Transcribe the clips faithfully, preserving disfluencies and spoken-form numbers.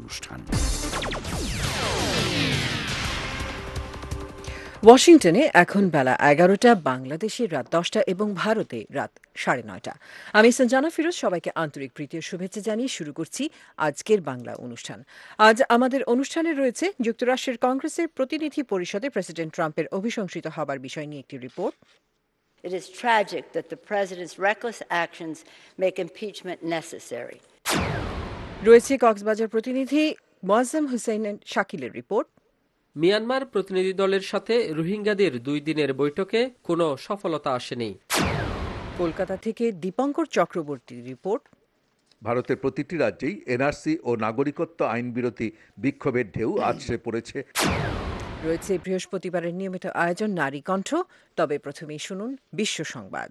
অনুষ্ঠান। ওয়াশিংটনে এখন বেলা এগারোটা, বাংলাদেশে রাত দশটা এবং ভারতে রাত সাড়ে নয়টা। আমি সঞ্জানা ফিরোজ, সবাইকে আন্তরিক প্রীতীয় শুভেচ্ছা জানিয়ে শুরু করছি আজকের বাংলা অনুষ্ঠান। আজ আমাদের অনুষ্ঠানে রয়েছে যুক্তরাষ্ট্রের কংগ্রেসের প্রতিনিধি পরিষদে প্রেসিডেন্ট ট্রাম্পের অভিশংসিত হবার বিষয় নিয়ে একটি report. It is tragic that the president's reckless actions make impeachment necessary. রয়েছে কক্সবাজার প্রতিনিধি মোয়াজ্জেম হুসেইন শাকিলের রিপোর্ট। মিয়ানমার প্রতিনিধি দলের সাথে রোহিঙ্গাদের দুই দিনের বৈঠকে কোনো সফলতা আসেনি। কলকাতা থেকে দীপঙ্কর চক্রবর্তীর রিপোর্ট। ভারতের প্রতিটি রাজ্যেই এনআরসি ও নাগরিকত্ব আইন বিরোধী বিক্ষোভের ঢেউ আছড়ে পড়েছে। রয়েছে বৃহস্পতিবারের নিয়মিত আয়োজন নারী কণ্ঠ। তবে প্রথমেই শুনুন বিশ্ব সংবাদ।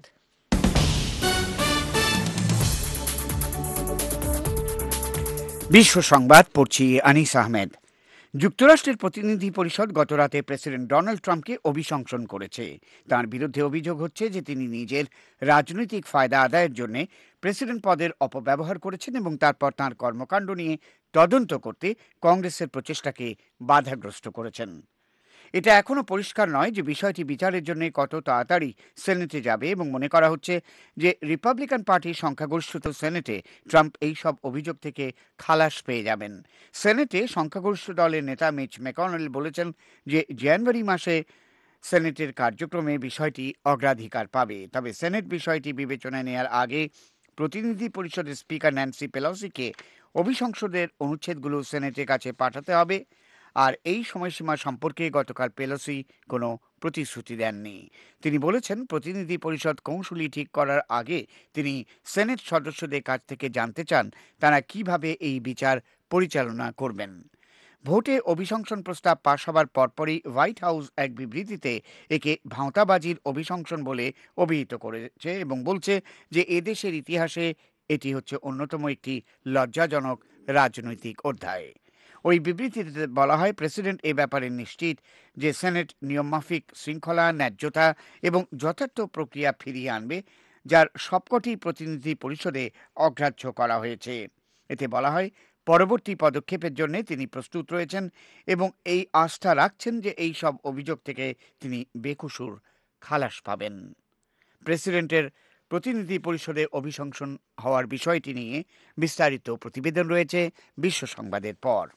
বিশ্ব সংবাদ পড়ছি আনিস আহমেদ। যুক্তরাষ্ট্রের প্রতিনিধি পরিষদ গতরাতে প্রেসিডেন্ট ডোনাল্ড ট্রাম্পকে অভিশংসন করেছে। তার বিরুদ্ধে অভিযোগ হচ্ছে যে তিনি নিজের রাজনৈতিক ফায়দা আদায়ের জন্য প্রেসিডেন্ট পদের অপব্যবহার করেছেন এবং তারপর তাঁর কর্মকাণ্ড নিয়ে তদন্ত করতে কংগ্রেসের প্রচেষ্টাকে বাধাগ্রস্ত করেছেন। এটা এখনও পরিষ্কার নয় যে বিষয়টি বিচারের জন্য কত তাড়াতাড়ি সেনেটে যাবে এবং মনে করা হচ্ছে যে রিপাবলিকান পার্টির সংখ্যাগরিষ্ঠত সেনেটে ট্রাম্প এই সব অভিযোগ থেকে খালাস পেয়ে যাবেন। সেনেটে সংখ্যাগরিষ্ঠ দলের নেতা মিচ ম্যাকনেল বলেছেন যে জানুয়ারি মাসে সেনেটের কার্যক্রমে বিষয়টি অগ্রাধিকার পাবে। তবে সেনেট বিষয়টি বিবেচনায় নেওয়ার আগে প্রতিনিধি পরিষদের স্পিকার ন্যান্সি পেলোসিকে অভিশংসদের অনুচ্ছেদগুলো সেনেটের কাছে পাঠাতে হবে। আর এই সময়সীমা সম্পর্কে গতকাল পেলোসি কোনো প্রতিশ্রুতি দেননি। তিনি বলেছেন প্রতিনিধি পরিষদ কৌশলী ঠিক করার আগে তিনি সেনেট সদস্যদের কাছ থেকে জানতে চান তারা কিভাবে এই বিচার পরিচালনা করবেন। ভোটে অভিশংসন প্রস্তাব পাশ হবার পরপরই হোয়াইট হাউস এক বিবৃতিতে একে ভাঁওতাবাজির অভিশংসন বলে অভিহিত করেছে এবং বলছে যে এদেশের ইতিহাসে এটি হচ্ছে অন্যতম একটি লজ্জাজনক রাজনৈতিক অধ্যায়। ওই বিবৃতিতে বলা হয় প্রেসিডেন্ট এ ব্যাপারে নিশ্চিত যে সেনেট নিয়মমাফিক শৃঙ্খলা, ন্যায্যতা এবং যথার্থ প্রক্রিয়া ফিরিয়ে আনবে, যার সবকটি প্রতিনিধি পরিষদে অগ্রাহ্য করা হয়েছে। এতে বলা হয় পরবর্তী পদক্ষেপের জন্য তিনি প্রস্তুত রয়েছেন এবং এই আস্থা রাখছেন যে এই সব অভিযোগ থেকে তিনি বেকসুর খালাস পাবেন। প্রেসিডেন্টের প্রতিনিধি পরিষদে অভিশংসন হওয়ার বিষয়টি নিয়ে বিস্তারিত প্রতিবেদন রয়েছে বিশ্ব সংবাদের পর।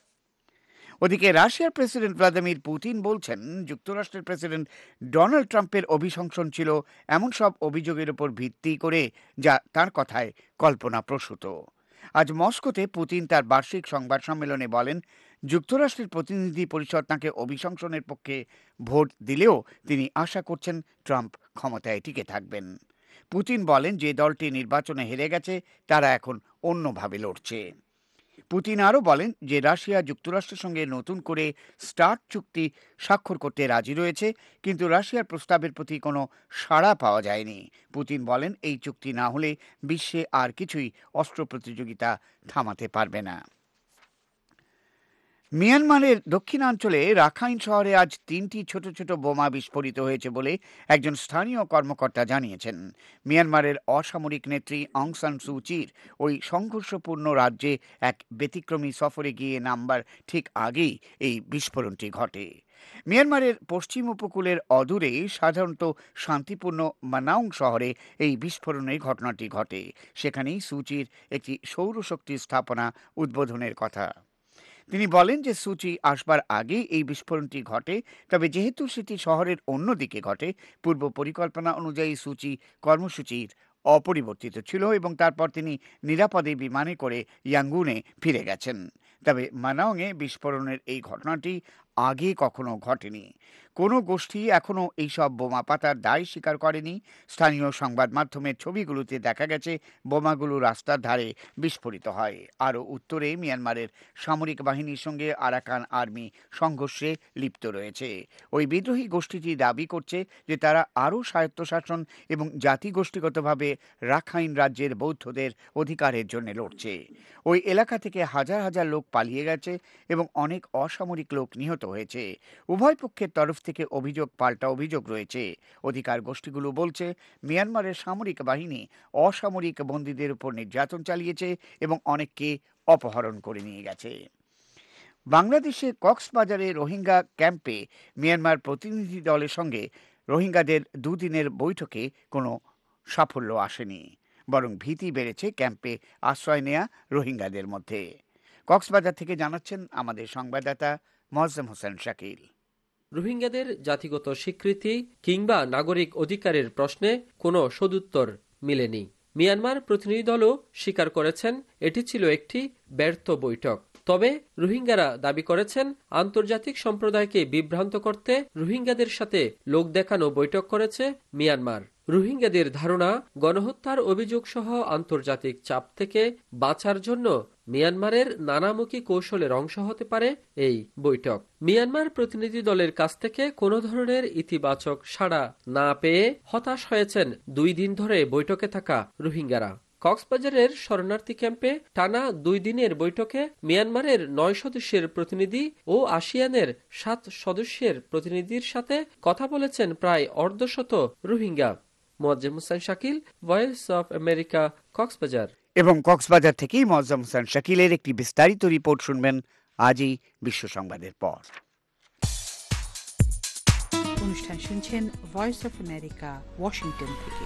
ওদিকে রাশিয়ার প্রেসিডেন্ট ভ্লাদিমির পুতিন বলছেন যুক্তরাষ্ট্রের প্রেসিডেন্ট ডোনাল্ড ট্রাম্পের অভিশংসন ছিল এমন সব অভিযোগের উপর ভিত্তি করে যা তার কথায় কল্পনাপ্রসূত। আজ মস্কোতে পুতিন তার বার্ষিক সংবাদ সম্মেলনে বলেন যুক্তরাষ্ট্রের প্রতিনিধি পরিষদ তাঁকে অভিশংসনের পক্ষে ভোট দিলেও তিনি আশা করছেন ট্রাম্প ক্ষমতায় টিকে থাকবেন। পুতিন বলেন যে দলটি নির্বাচনে হেরে গেছে তারা এখন অন্যভাবে লড়ছে। পুতিন আরও বলেন যে রাশিয়া যুক্তরাষ্ট্রের সঙ্গে নতুন করে স্টার্ট চুক্তি স্বাক্ষর করতে রাজি রয়েছে, কিন্তু রাশিয়ার প্রস্তাবের প্রতি কোনো সাড়া পাওয়া যায়নি। পুতিন বলেন এই চুক্তি না হলে বিশ্বে আর কিছুই অস্ত্র প্রতিযোগিতা থামাতে পারবে না। মিয়ানমারের দক্ষিণাঞ্চলে রাখাইন শহরে আজ তিনটি ছোট ছোট বোমা বিস্ফোরিত হয়েছে বলে একজন স্থানীয় কর্মকর্তা জানিয়েছেন। মিয়ানমারের অসামরিক নেত্রী অং সান সু চির ওই সংঘর্ষপূর্ণ রাজ্যে এক ব্যতিক্রমী সফরে গিয়ে নামবার ঠিক আগেই এই বিস্ফোরণটি ঘটে। মিয়ানমারের পশ্চিম উপকূলের অদূরে সাধারণত শান্তিপূর্ণ মানাউং শহরে এই বিস্ফোরণের ঘটনাটি ঘটে। সেখানেই সুচির একটি সৌরশক্তি স্থাপনা উদ্বোধনের কথা। তিনি বলেন যে সূচি আসবার আগেই এই বিস্ফোরণটি ঘটে, তবে যেহেতু সেটি শহরের অন্য দিকে ঘটে পূর্ব পরিকল্পনা অনুযায়ী সূচি কর্মসূচির অপরিবর্তিত ছিল এবং তারপর তিনি নিরাপদে বিমানে করে ইয়াঙ্গুনে ফিরে গেছেন। তবে মানাওংয়ে বিস্ফোরণের এই ঘটনাটি আগে কখনো ঘটেনি। কোনো গোষ্ঠী এখনও এইসব বোমা পাতার দায় স্বীকার করেনি। স্থানীয় সংবাদ মাধ্যমের ছবিগুলোতে দেখা গেছে বোমাগুলো রাস্তার ধারে বিস্ফোরিত হয়। আরও উত্তরে মিয়ানমারের সামরিক বাহিনীর সঙ্গে আরাকান আর্মি সংঘর্ষে লিপ্ত রয়েছে। ওই বিদ্রোহী গোষ্ঠীটি দাবি করছে যে তারা আরও স্বায়ত্তশাসন এবং জাতিগোষ্ঠীগতভাবে রাখাইন রাজ্যের বৌদ্ধদের অধিকারের জন্য লড়ছে। ওই এলাকা থেকে হাজার হাজার লোক পালিয়ে গেছে এবং অনেক অসামরিক লোক নিহত হয়েছে। উভয় পক্ষের তরফ থেকে অভিযোগ পাল্টা অভিযোগ রয়েছে। অধিকার গোষ্ঠীগুলো বলছে মিয়ানমারের সামরিক বাহিনী অসামরিক বন্দীদের উপর নির্যাতন চালিয়েছে এবং অনেককে অপহরণ করে নিয়ে গেছে। বাংলাদেশে কক্সবাজারে রোহিঙ্গা ক্যাম্পে মিয়ানমার প্রতিনিধি দলের সঙ্গে রোহিঙ্গাদের দুদিনের বৈঠকে কোনো সাফল্য আসেনি, বরং ভীতি বেড়েছে ক্যাম্পে আশ্রয় নেয়া রোহিঙ্গাদের মধ্যে। কক্সবাজার থেকে জানাচ্ছেন আমাদের সংবাদদাতা মোয়াজ্জেম হোসেন শাকিল। রোহিঙ্গাদের জাতিগত স্বীকৃতি কিংবা নাগরিক অধিকারের প্রশ্নে কোনো সদুত্তর মিলেনি। মিয়ানমার প্রতিনিধি দলও স্বীকার করেছেন এটি ছিল একটি ব্যর্থ বৈঠক। তবে রোহিঙ্গারা দাবি করেছেন আন্তর্জাতিক সম্প্রদায়কে বিভ্রান্ত করতে রোহিঙ্গাদের সাথে লোক দেখানো বৈঠক করেছে মিয়ানমার। রোহিঙ্গাদের ধারণা, গণহত্যার অভিযোগ সহ আন্তর্জাতিক চাপ থেকে বাঁচার জন্য মিয়ানমারের নানামুখী কৌশলের অংশ হতে পারে এই বৈঠক। মিয়ানমার প্রতিনিধি দলের কাছ থেকে কোনো ধরনের ইতিবাচক সাড়া না পেয়ে হতাশ হয়েছেন দুই দিন ধরে বৈঠকে থাকা রোহিঙ্গারা। কক্সবাজারের শরণার্থী ক্যাম্পে টানা দুই দিনের বৈঠকে মিয়ানমারের নয় সদস্যের প্রতিনিধি ও আসিয়ানের সাত সদস্যের প্রতিনিধির সাথে কথা বলেছেন প্রায় অর্ধশত Rohingya. Moazzem Hossain Shakil, voice of America, Cox's Bazar. এবং কক্সবাজার থেকেই মোয়াজ্জেম হোসেন শাকিলের একটি বিস্তারিত রিপোর্ট শুনবেন আজই বিশ্ব সংবাদের পর। অনুষ্ঠান শুনছেন ভয়েস অফ আমেরিকা, ওয়াশিংটন থেকে।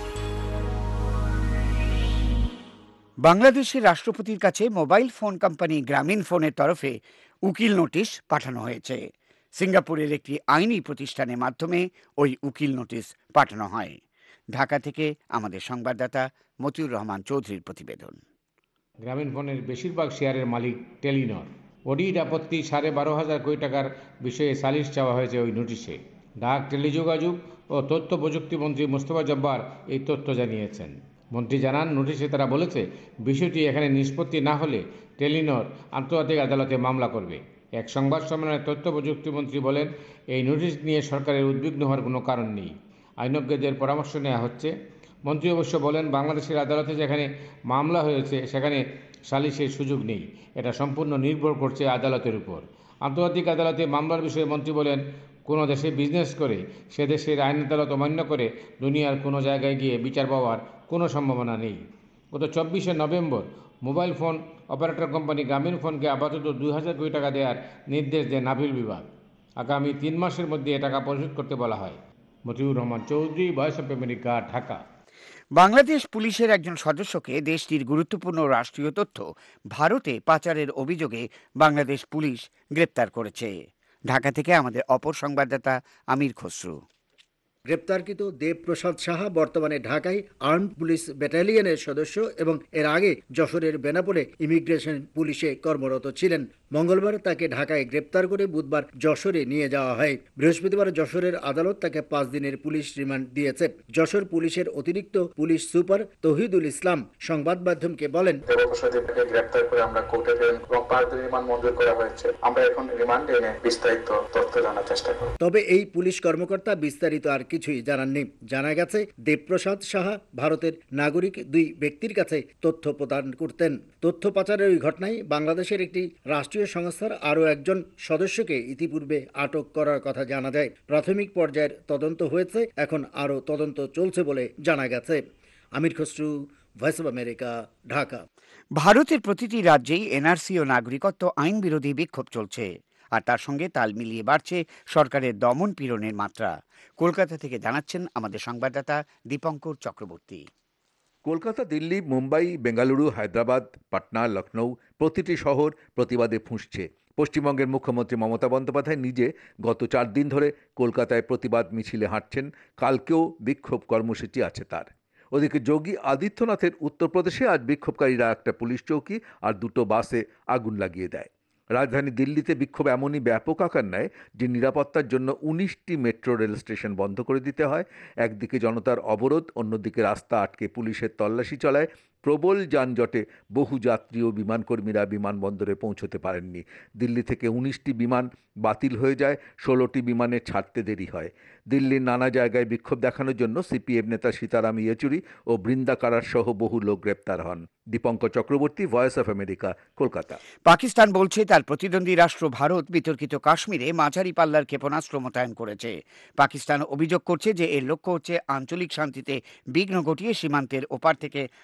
বাংলাদেশের রাষ্ট্রপতির কাছে মোবাইল ফোন কোম্পানি গ্রামীণ ফোনের তরফে উকিল নোটিশ পাঠানো হয়েছে। সিঙ্গাপুরের একটি আইনি প্রতিষ্ঠানের মাধ্যমে ওই উকিল নোটিশ পাঠানো হয়। ঢাকা থেকে আমাদের সংবাদদাতা মতিউর রহমান চৌধুরীর প্রতিবেদন। গ্রামীণ ফোনের বেশিরভাগ শেয়ারের মালিক টেলিনর। অডিট আপত্তি সাড়ে বারো হাজার কোটি টাকার বিষয়ে সালিশ চাওয়া হয়েছে ওই নোটিশে। ডাক, টেলিযোগাযোগ ও তথ্য প্রযুক্তি মন্ত্রী মোস্তফা জব্বার এই তথ্য জানিয়েছেন। মন্ত্রী জানান, নোটিশে তারা বলেছে বিষয়টি এখানে নিষ্পত্তি না হলে টেলিনর আন্তর্জাতিক আদালতে মামলা করবে। এক সংবাদ সম্মেলনে তথ্য প্রযুক্তি মন্ত্রী বলেন, এই নোটিশ নিয়ে সরকারের উদ্বিগ্ন হওয়ার কোনো কারণ নেই, আইনজ্ঞদের পরামর্শ নেওয়া হচ্ছে। মন্ত্রী অবশ্য বলেন, বাংলাদেশের আদালতে যেখানে মামলা হয়েছে সেখানে সালিশের সুযোগ নেই, এটা সম্পূর্ণ নির্ভর করছে আদালতের উপর। আন্তর্জাতিক আদালতে মামলার বিষয়ে মন্ত্রী বলেন, কোনো দেশে বিজনেস করে সে দেশের আইন আদালত অমান্য করে দুনিয়ার কোনো জায়গায় গিয়ে বিচার পাওয়ার কোনো সম্ভাবনা নেই। গত চব্বিশে November mobile phone operator company Grameen ফোনকে আপাতত দুই হাজার কোটি টাকা দেওয়ার নির্দেশ দেয় নাভিল বিভাগ। আগামী তিন মাসের মধ্যে এ টাকা পরিশোধ করতে বলা হয়। Motiur Rahman Chowdhury, voice of America, Dhaka. Bangladesh পুলিশের একজন সদস্যকে দেশটির গুরুত্বপূর্ণ রাষ্ট্রীয় তথ্য ভারতে পাচারের অভিযোগে বাংলাদেশ পুলিশ গ্রেপ্তার করেছে। ঢাকা থেকে আমাদের অপর সংবাদদাতা আমির খসরু। গ্রেপ্তারকৃত দেবপ্রসাদ সাহা বর্তমানে ঢাকায় আর্মড পুলিশ ব্যাটালিয়নের সদস্য এবং এর আগে যশোরের বেনাপোলে ইমিগ্রেশন পুলিশে কর্মরত ছিলেন। মঙ্গলবার তাকে ঢাকায় গ্রেপ্তার করে বুধবার যশোরে নিয়ে যাওয়া হয়। বৃহস্পতিবার যশোরের আদালত তাকে পাঁচ দিনের পুলিশ রিমান্ড দিয়েছে। যশোর পুলিশের অতিরিক্ত পুলিশ সুপার তৌহিদুল ইসলাম সংবাদ মাধ্যমকে বলেন, দেবপ্রসাদকে গ্রেপ্তার করে আমরা কোর্টে ফেরেন এবং পাঁচ দিনের রিমান্ড মঞ্জুর করা হয়েছে। আমরা এখন রিমান্ড এনে বিস্তারিত তথ্য জানার চেষ্টা করব। তবে এই পুলিশ কর্মকর্তা বিস্তারিত আর কিছুই জানাননি। জানা গেছে, দেবপ্রসাদ সাহা ভারতের নাগরিক দুই ব্যক্তির কাছে তথ্য প্রদান করতেন। তথ্য পাচারের ওই ঘটনায় বাংলাদেশের একটি রাষ্ট্রীয় সংস্থার আরও একজন সদস্যকে ইতিপূর্বে আটক করার কথা জানা যায়। প্রাথমিক পর্যায়ের তদন্ত হয়েছে, এখন আরও তদন্ত চলছে বলে জানা গেছে। Amir Khasru, voice of America, Dhaka. ভারতের প্রতিটি রাজ্যেই এনআরসি ও নাগরিকত্ব আইন বিরোধী বিক্ষোভ চলছে, আর তার সঙ্গে তাল মিলিয়ে বাড়ছে সরকারের দমন পীড়নের মাত্রা। কলকাতা থেকে জানাচ্ছেন আমাদের সংবাদদাতা দীপঙ্কর চক্রবর্তী। কলকাতা, দিল্লি, মুম্বাই, বেঙ্গালুরু, হায়দ্রাবাদ, পাটনা, লখনৌ প্রতিটি শহর প্রতিবাদে ফুঁসছে। পশ্চিমবঙ্গের মুখ্যমন্ত্রী মমতা বন্দ্যোপাধ্যায় নিজে গত চার দিন ধরে কলকাতায় প্রতিবাদ মিছিলে হাঁটছেন। কালকেও বিক্ষোভ কর্মসূচি আছে তার। ওদিকে যোগী আদিত্যনাথের উত্তরপ্রদেশে আজ বিক্ষোভকারীরা একটা পুলিশ চৌকি আর দুটো বাসে আগুন লাগিয়ে দেয়। রাজধানী দিল্লিতে বিক্ষোভ এমনই ব্যাপক আকার নেয় যে নিরাপত্তার জন্য উনিশটি মেট্রো রেল স্টেশন বন্ধ করে দিতে হয়। একদিকে জনতার অবরোধ, অন্যদিকে রাস্তা আটকে পুলিশের তল্লাশি চলায়। প্রবল যানজটে বহু যাত্রী ও বিমানকর্মীরা বিমানবন্দরে পৌঁছতে পারেননি। দিল্লি থেকে উনিশটি বিমান বাতিল হয়ে যায়, ষোলোটি বিমানে ছাড়তে দেরি হয়। দিল্লির নানা জায়গায় বিক্ষোভ দেখানোর জন্য সিপিএম নেতা সীতারাম ইয়েচুরি ও বৃন্দা কারার সহ বহু লোক গ্রেপ্তার হন। Dipankar Chakraborty, voice of America, Kolkata. Pakistan বলছে তার প্রতিদ্বন্দ্বী রাষ্ট্র ভারত বিতর্কিত কাশ্মীরে মাঝারি পাল্লার ক্ষেপণাস্ত্র মোতায়েন করেছে। পাকিস্তান অভিযোগ করছে যে এর লক্ষ্য হচ্ছে আঞ্চলিক শান্তিতে বিঘ্ন ঘটিয়ে সীমান্তের ওপার থেকে হামলা চালানো।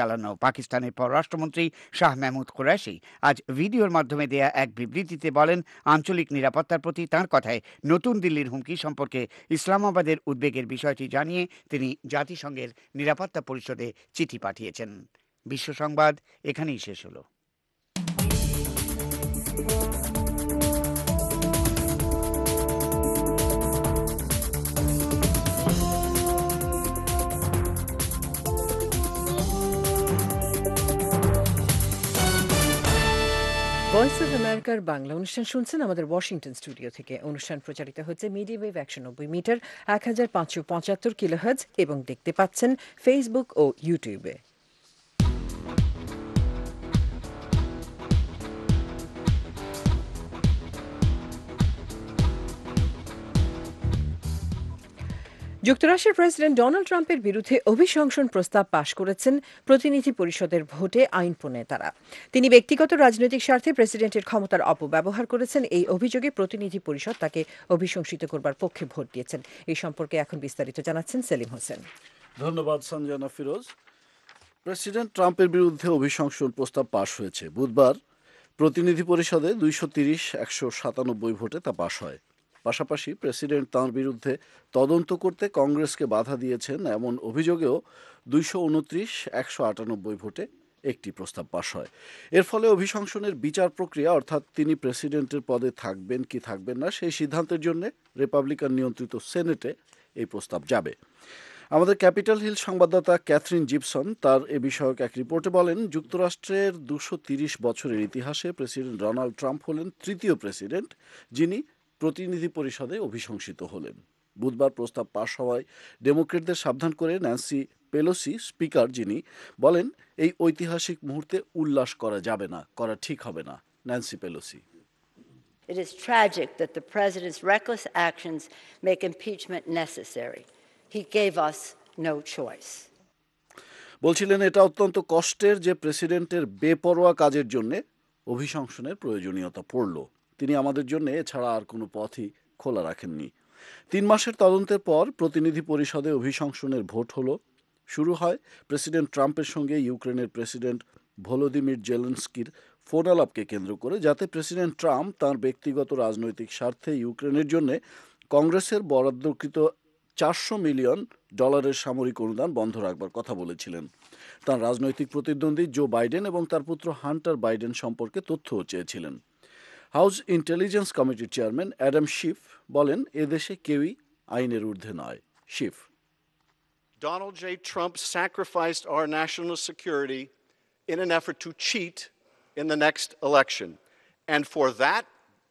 চালানো। পাকিস্তানের পররাষ্ট্রমন্ত্রী শাহ মেহমুদ কুরেশি আজ ভিডিওর মাধ্যমে দেয়া এক বিবৃতিতে বলেন, আঞ্চলিক নিরাপত্তার প্রতি তাঁর কথায় নতুন দিল্লির হুমকি সম্পর্কে ইসলামাবাদের উদ্বেগের বিষয়টি জানিয়ে তিনি জাতিসংঘের নিরাপত্তা পরিষদে চিঠি পাঠিয়েছেন। বিশ্ব সংবাদ এখানেই শেষ হলো। ভয়েস অফ আমেরিকার বাংলা অনুষ্ঠান শুনছেন আমাদের ওয়াশিংটন স্টুডিও থেকে। অনুষ্ঠান প্রচারিত হচ্ছে মিডিয়াম ওয়েভ একশো নব্বই মিটার এক হাজার পাঁচশো পঁচাত্তর কিলোহার্জ এবং দেখতে পাচ্ছেন ফেসবুক ও ইউটিউবে। যুক্তরাষ্ট্রের প্রেসিডেন্ট ডোনাল্ড ট্রাম্পের বিরুদ্ধে অভিশংসন প্রস্তাব পাশ করেছেন প্রতিনিধি পরিষদের ভোটে আইন প্রণেতারা। তিনি ব্যক্তিগত রাজনৈতিক স্বার্থে প্রেসিডেন্টের ক্ষমতার অপব্যবহার করেছেন, এই অভিযোগে প্রতিনিধি পরিষদ তাকে অভিশংসিত করবার পক্ষে ভোট দিয়েছেন। এই সম্পর্কে এখন বিস্তারিত জানাচ্ছেন সেলিম হোসেন। ধন্যবাদ সঞ্জনা ফিরোজ। প্রেসিডেন্ট ট্রাম্পের বিরুদ্ধে অভিশংসন প্রস্তাব পাশ হয়েছে। বুধবার প্রতিনিধি পরিষদে দুইশো তিরিশ একশো সাতানব্বই ভোটে তা পাশ হয়। পাশাপাশি প্রেসিডেন্ট তাঁর বিরুদ্ধে তদন্ত করতে কংগ্রেসকে বাধা দিয়েছেন এমন অভিযোগেও দুইশো উনত্রিশ একশো আটানব্বই ভোটে একটি প্রস্তাব পাশ হয়। এর ফলে অভিশংসনের বিচার প্রক্রিয়া, অর্থাৎ তিনি প্রেসিডেন্টের পদে থাকবেন কি থাকবেন না, সেই সিদ্ধান্তের জন্য রিপাবলিকান নিয়ন্ত্রিত সেনেটে এই প্রস্তাব যাবে। আমাদের ক্যাপিটাল হিল সংবাদদাতা ক্যাথরিন জিপসন তার এ বিষয়ক এক রিপোর্টে বলেন, যুক্তরাষ্ট্রের দুশো তিরিশ বছরের ইতিহাসে প্রেসিডেন্ট ডোনাল্ড ট্রাম্প হলেন তৃতীয় প্রেসিডেন্ট যিনি প্রতিনিধি পরিষদে অভিশংসিত হলেন। বুধবার প্রস্তাব পাশ হওয়ায় ডেমোক্রেটদের সাবধান করে ন্যান্সি পেলোসি, স্পিকার যিনি, বলেন এই ঐতিহাসিক মুহূর্তে উল্লাস করা যাবে না, করা ঠিক হবে না। Nancy Pelosi: It is tragic that the president's reckless actions make impeachment necessary. He gave us no choice. বলছিলেন, এটা অত্যন্ত কষ্টের যে প্রেসিডেন্টের বেপরোয়া কাজের জন্য অভিশংসনের প্রয়োজনীয়তা পড়ল। তিনি আমাদের জন্য এছাড়া আর কোনো পথই খোলা রাখেননি। তিন মাসের তদন্তের পর প্রতিনিধি পরিষদে অভিশংসনের ভোট হলো। শুরু হয় প্রেসিডেন্ট ট্রাম্পের সঙ্গে ইউক্রেনের প্রেসিডেন্ট ভলোদিমির জেলেনস্কির ফোন আলাপকে কেন্দ্র করে, যাতে প্রেসিডেন্ট ট্রাম্প তাঁর ব্যক্তিগত রাজনৈতিক স্বার্থে ইউক্রেনের জন্য কংগ্রেসের বরাদ্দকৃত চারশো মিলিয়ন ডলারের সামরিক অনুদান বন্ধ রাখবার কথা বলেছিলেন। তাঁর রাজনৈতিক প্রতিদ্বন্দ্বী জো বাইডেন এবং তার পুত্র হান্টার বাইডেন সম্পর্কে তথ্যও চেয়েছিলেন। হাউস ইন্টেলিজেন্স কমিটির চেয়ারম্যান অ্যাডাম শিফ বলেন, এদেশে কেউই আইনের ঊর্ধ্বে নয়। শিফ: Donald J. Trump sacrificed our national security in an effort to cheat in the next election. And for that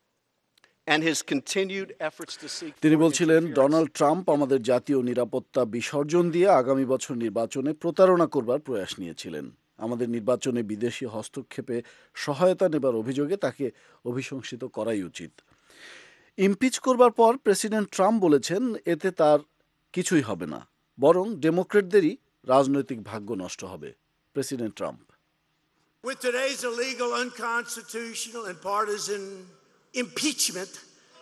and his continued efforts to seek তিনি বলছিলেন, ডোনাল্ড ট্রাম্প আমাদের জাতীয় নিরাপত্তা বিসর্জন দিয়ে আগামী বছর নির্বাচনে প্রতারণা করবার প্রয়াস নিয়েছিলেন। আমাদের নির্বাচনে বিদেশি হস্তক্ষেপে সহায়তা নেবার অভিযোগে তাকে অভিশংসিত করাই উচিত। ইমপিচ করবার পর প্রেসিডেন্ট ট্রাম্প বলেছেন, এতে তার কিছুই হবে না, বরং ডেমোক্রেটদেরই রাজনৈতিক ভাগ্য নষ্ট হবে। President Trump: With today's illegal, unconstitutional and partisan impeachment,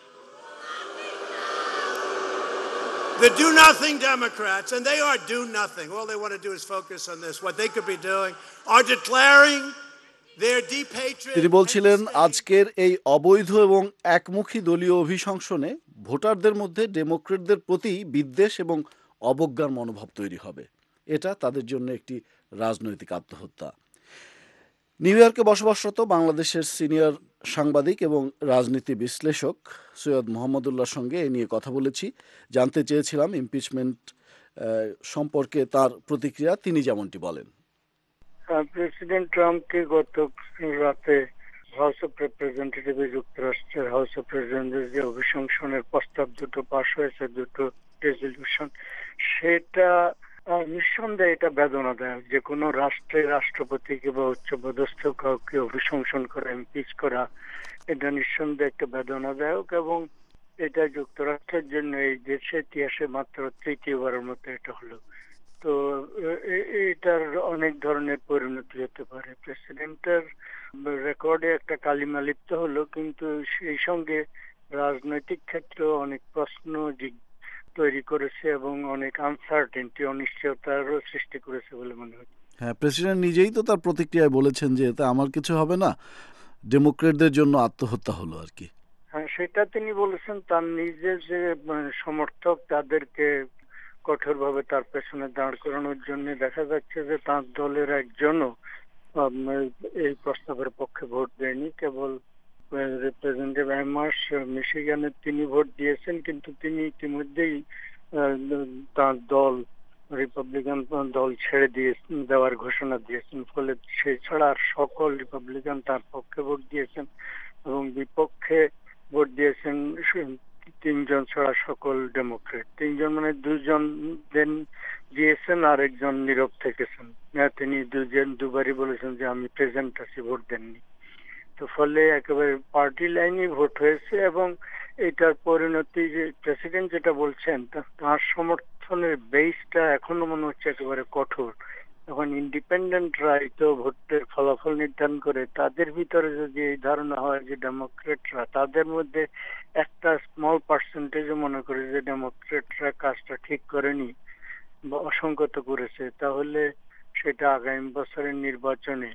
the do-nothing Democrats, and they are do-nothing, all they want to do is focus on this, what they could be doing, are declaring their deep hatred. তিনি বলছিলেন, আজকের এই অবৈধ এবং একমুখী দলীয় অভিশংসনে ভোটারদের মধ্যে ডেমোক্রেটদের প্রতি বিদ্বেষ এবং অবজ্ঞার মনোভাব তৈরি হবে। এটা তাদের জন্য একটি রাজনৈতিক আত্মহত্যা। নিউ ইয়র্কে বসবাসরত বাংলাদেশের সিনিয়র সাংবাদিক এবং রাজনীতি বিশ্লেষক সৈয়দ মোহাম্মদুল্লাহর সঙ্গে এ নিয়ে কথা বলেছি। জানতে চেয়েছিলাম ইমপিচমেন্ট সম্পর্কে তার প্রতিক্রিয়া। তিনি যেমনটি বলেন, প্রেসিডেন্ট ট্রাম্পকে গত রাতে হাউস অফ রিপ্রেজেন্টেটিভে যুক্তরাষ্ট্রের হাউস অফ রিপ্রেজেন্টেটিভ যে অভিশংসনের প্রস্তাব দুটো পাশ হয়েছে, দুটো রেজলিউশন, সেটা নিঃসন্দেহে এটা বেদনাদায়ক। যে কোনো রাষ্ট্রের রাষ্ট্রপতিকে বা উচ্চপদস্থ কাউকে অভিশংসন করা, ইমপিচ করা, এটা নিঃসন্দেহে একটা বেদনাদায়ক এবং এটা যুক্তরাষ্ট্রের জন্য এই দেশের ইতিহাসে মাত্র তৃতীয়বারের মতো এটা হলো। তো এটার অনেক ধরনের পরিণতি হতে পারে। প্রেসিডেন্টের রেকর্ডে একটা কালিমা লিপ্ত হলো, কিন্তু সেই সঙ্গে রাজনৈতিক ক্ষেত্রে অনেক প্রশ্ন তৈরি করেছে এবং অনেক আনসার্টেনটি, অনিশ্চয়তারও সৃষ্টি করেছে বলে মনে হয়। হ্যাঁ, প্রেসিডেন্ট নিজেই তো তার প্রতিক্রিয়ায় বলেছেন যে এতে আমার কিছু হবে না, ডেমোক্রেটদের জন্য আত্মহত্যা হলো আর কি। হ্যাঁ, সেটা তিনি বলেছেন। তার নিজের যে মানে, সমর্থক তাদেরকে কঠোরভাবে তার পেছনে দাঁড় করানোর জন্য দেখা যাচ্ছে যে তার দলের একজনও আম, এই প্রস্তাবের পক্ষে ভোট দেয়নি। কেবল রিপ্রেজেন্টেটিভ অ্যামাস মিশিগানে তিনি ভোট দিয়েছেন, কিন্তু তিনি ইতিমধ্যেই আহ, তার দল রিপাবলিকান দল ছেড়ে দিয়ে দেওয়ার ঘোষণা দিয়েছেন। ফলে সেই ছাড়া আর সকল রিপাবলিকান তার পক্ষে ভোট দিয়েছেন এবং বিপক্ষে ভোট দিয়েছেন তিনজন ছাড়া সকল ডেমোক্রেট। তিনজন মানে দুজন দেন দিয়েছেন আর একজন নীরব থেকেছেন। তিনি দুজন দুবারই বলেছেন যে আমি প্রেজেন্ট আছি, ভোট দেননি। তো ফলে একেবারে পার্টি লাইনে ভোট হয়েছে এবং এটার পরিণতি যে প্রেসিডেন্ট যেটা বলছেন তার সমর্থনের বেসটা এখনো মনে হচ্ছে একেবারে কঠোর। এখন ইন্ডিপেন্ডেন্টরা তো ভোটের ফলাফল নির্ধারণ করে, তাদের ভিতরে যদি এই ধারণা হয় যে ডেমোক্রেটরা, তাদের মধ্যে একটা স্মল পার্সেন্টেজও মনে করে যে ডেমোক্রেটরা কাজটা ঠিক করেনি বা অসংগত করেছে, তাহলে সেটা আগামী বছরের নির্বাচনে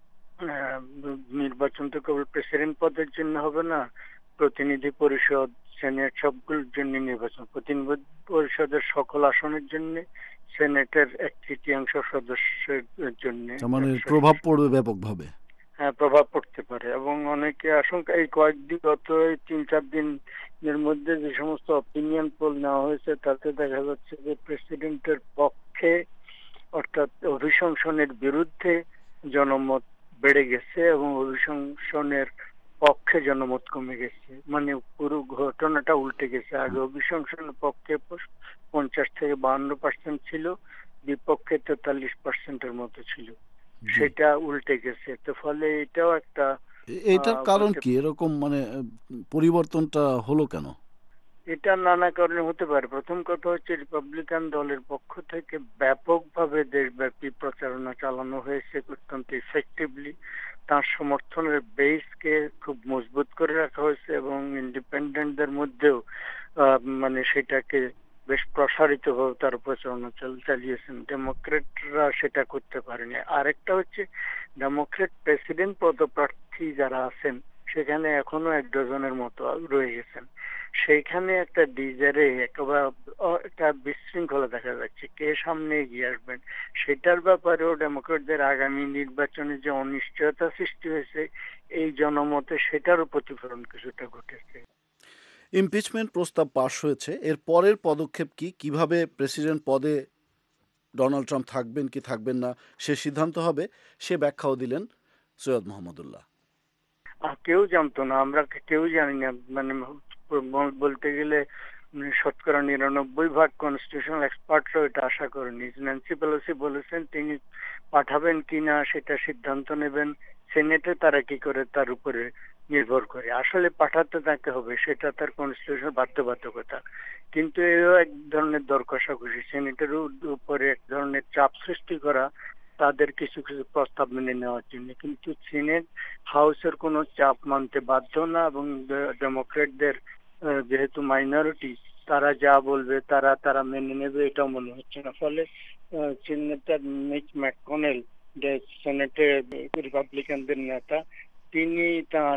নির্বাচন তো কেবল প্রেসিডেন্ট পদের জন্য হবে না, প্রতিনিধি পরিষদ, সেনেট সবগুলোর জন্য নির্বাচন। প্রতিনিধি পরিষদের সকল আসনের জন্য, সেনেটের এক তৃতীয়াংশ সদস্যের জন্য মানে প্রভাব পড়বে ব্যাপকভাবে। হ্যাঁ, প্রভাব পড়তে পারে এবং অনেকে আশঙ্কা এই কয়েকদিন গত এই তিন চার দিনের মধ্যে যে সমস্ত অপিনিয়ন পোল নেওয়া হয়েছে তাতে দেখা যাচ্ছে যে প্রেসিডেন্টের পক্ষে অর্থাৎ অভিশংসনের বিরুদ্ধে জনমত বেড়ে গেছে এবং অভিশংসনের পক্ষে জনমত কমে গেছে। মানে পুরো ঘটনাটা উল্টে গেছে। আগে অভিশংসনের পক্ষে পঞ্চাশ থেকে বাহান্ন পার্সেন্ট ছিল, বিপক্ষে তেতাল্লিশ পার্সেন্টের মতো ছিল, সেটা উল্টে গেছে। তো ফলে এটাও একটা, এটার কারণ কি এরকম মানে পরিবর্তনটা হলো কেন? এটা নানা কারণে হতে পারে। প্রথম কথা হচ্ছে রিপাবলিকান দলের পক্ষ থেকে ব্যাপকভাবে দেশব্যাপী প্রচারণা চালানো হয়েছে অত্যন্ত ইফেক্টিভলি। তার সমর্থনের বেসকে খুব মজবুত করে রাখা হয়েছে এবং ইন্ডিপেন্ডেন্টদের মধ্যেও মানে সেটাকে বেশ প্রসারিত ভাবে তার প্রচারণা চালিয়েছেন। ডেমোক্রেটরা সেটা করতে পারেনি। আরেকটা হচ্ছে ডেমোক্রেট প্রেসিডেন্ট পদপ্রার্থী যারা আছেন সেখানে এখনো এক ডজনের মতো রয়ে গেছেন। সেইখানে একটা ডিজারে একেবারে একটা বিশৃঙ্খলা দেখা যাচ্ছে, কে সামনে এগিয়ে আসবেন সেটার ব্যাপারেও ডেমোক্রেটদের আগামী নির্বাচনে যে অনিশ্চয়তা সৃষ্টি হয়েছে এই জনমতে সেটারও প্রতিফলন কিছুটা ঘটেছে। ইমপিচমেন্ট প্রস্তাব পাশ হয়েছে, এর পরের পদক্ষেপ কি? কিভাবে প্রেসিডেন্ট পদে ডোনাল্ড ট্রাম্প থাকবেন কি থাকবেন না সে সিদ্ধান্ত হবে, সে ব্যাখ্যাও দিলেন সৈয়দ মোহাম্মদুল্লাহ। কেউ জানতো না, আমরা কেউ জানি না। মানে বলতে গেলে শতকরা নিরানব্বই ভাগ কনস্টিটিউশনাল এক্সপার্টরা এটা আশা করেনি। ন্যান্সি পেলোসি বলেছেন তিনি পাঠাবেন কিনা সেটা সিদ্ধান্ত নেবেন সেনেটে, তারা কি করে তার উপরে নির্ভর করে। আসলে পাঠাতে তাকে হবে, সেটা তার কনস্টিটিউশন বাধ্যবাধকতা। কিন্তু এও এক ধরনের দর কষাকষি, সেনেটের উপরে এক ধরনের চাপ সৃষ্টি করা তাদের কিছু কিছু প্রস্তাব মেনে নেওয়ার জন্য। কিন্তু সিনেট হাউসের কোনো চাপ মানতে বাধ্য না এবং ডেমোক্রেটদের যেহেতু মাইনরিটি তারা যা বলবে তারা তারা মেনে নেবে এটাও মনে হচ্ছে না। ফলে সিনেটর মিচ ম্যাককনেল যে সেনেটের রিপাবলিকানদের নেতা, তিনি তার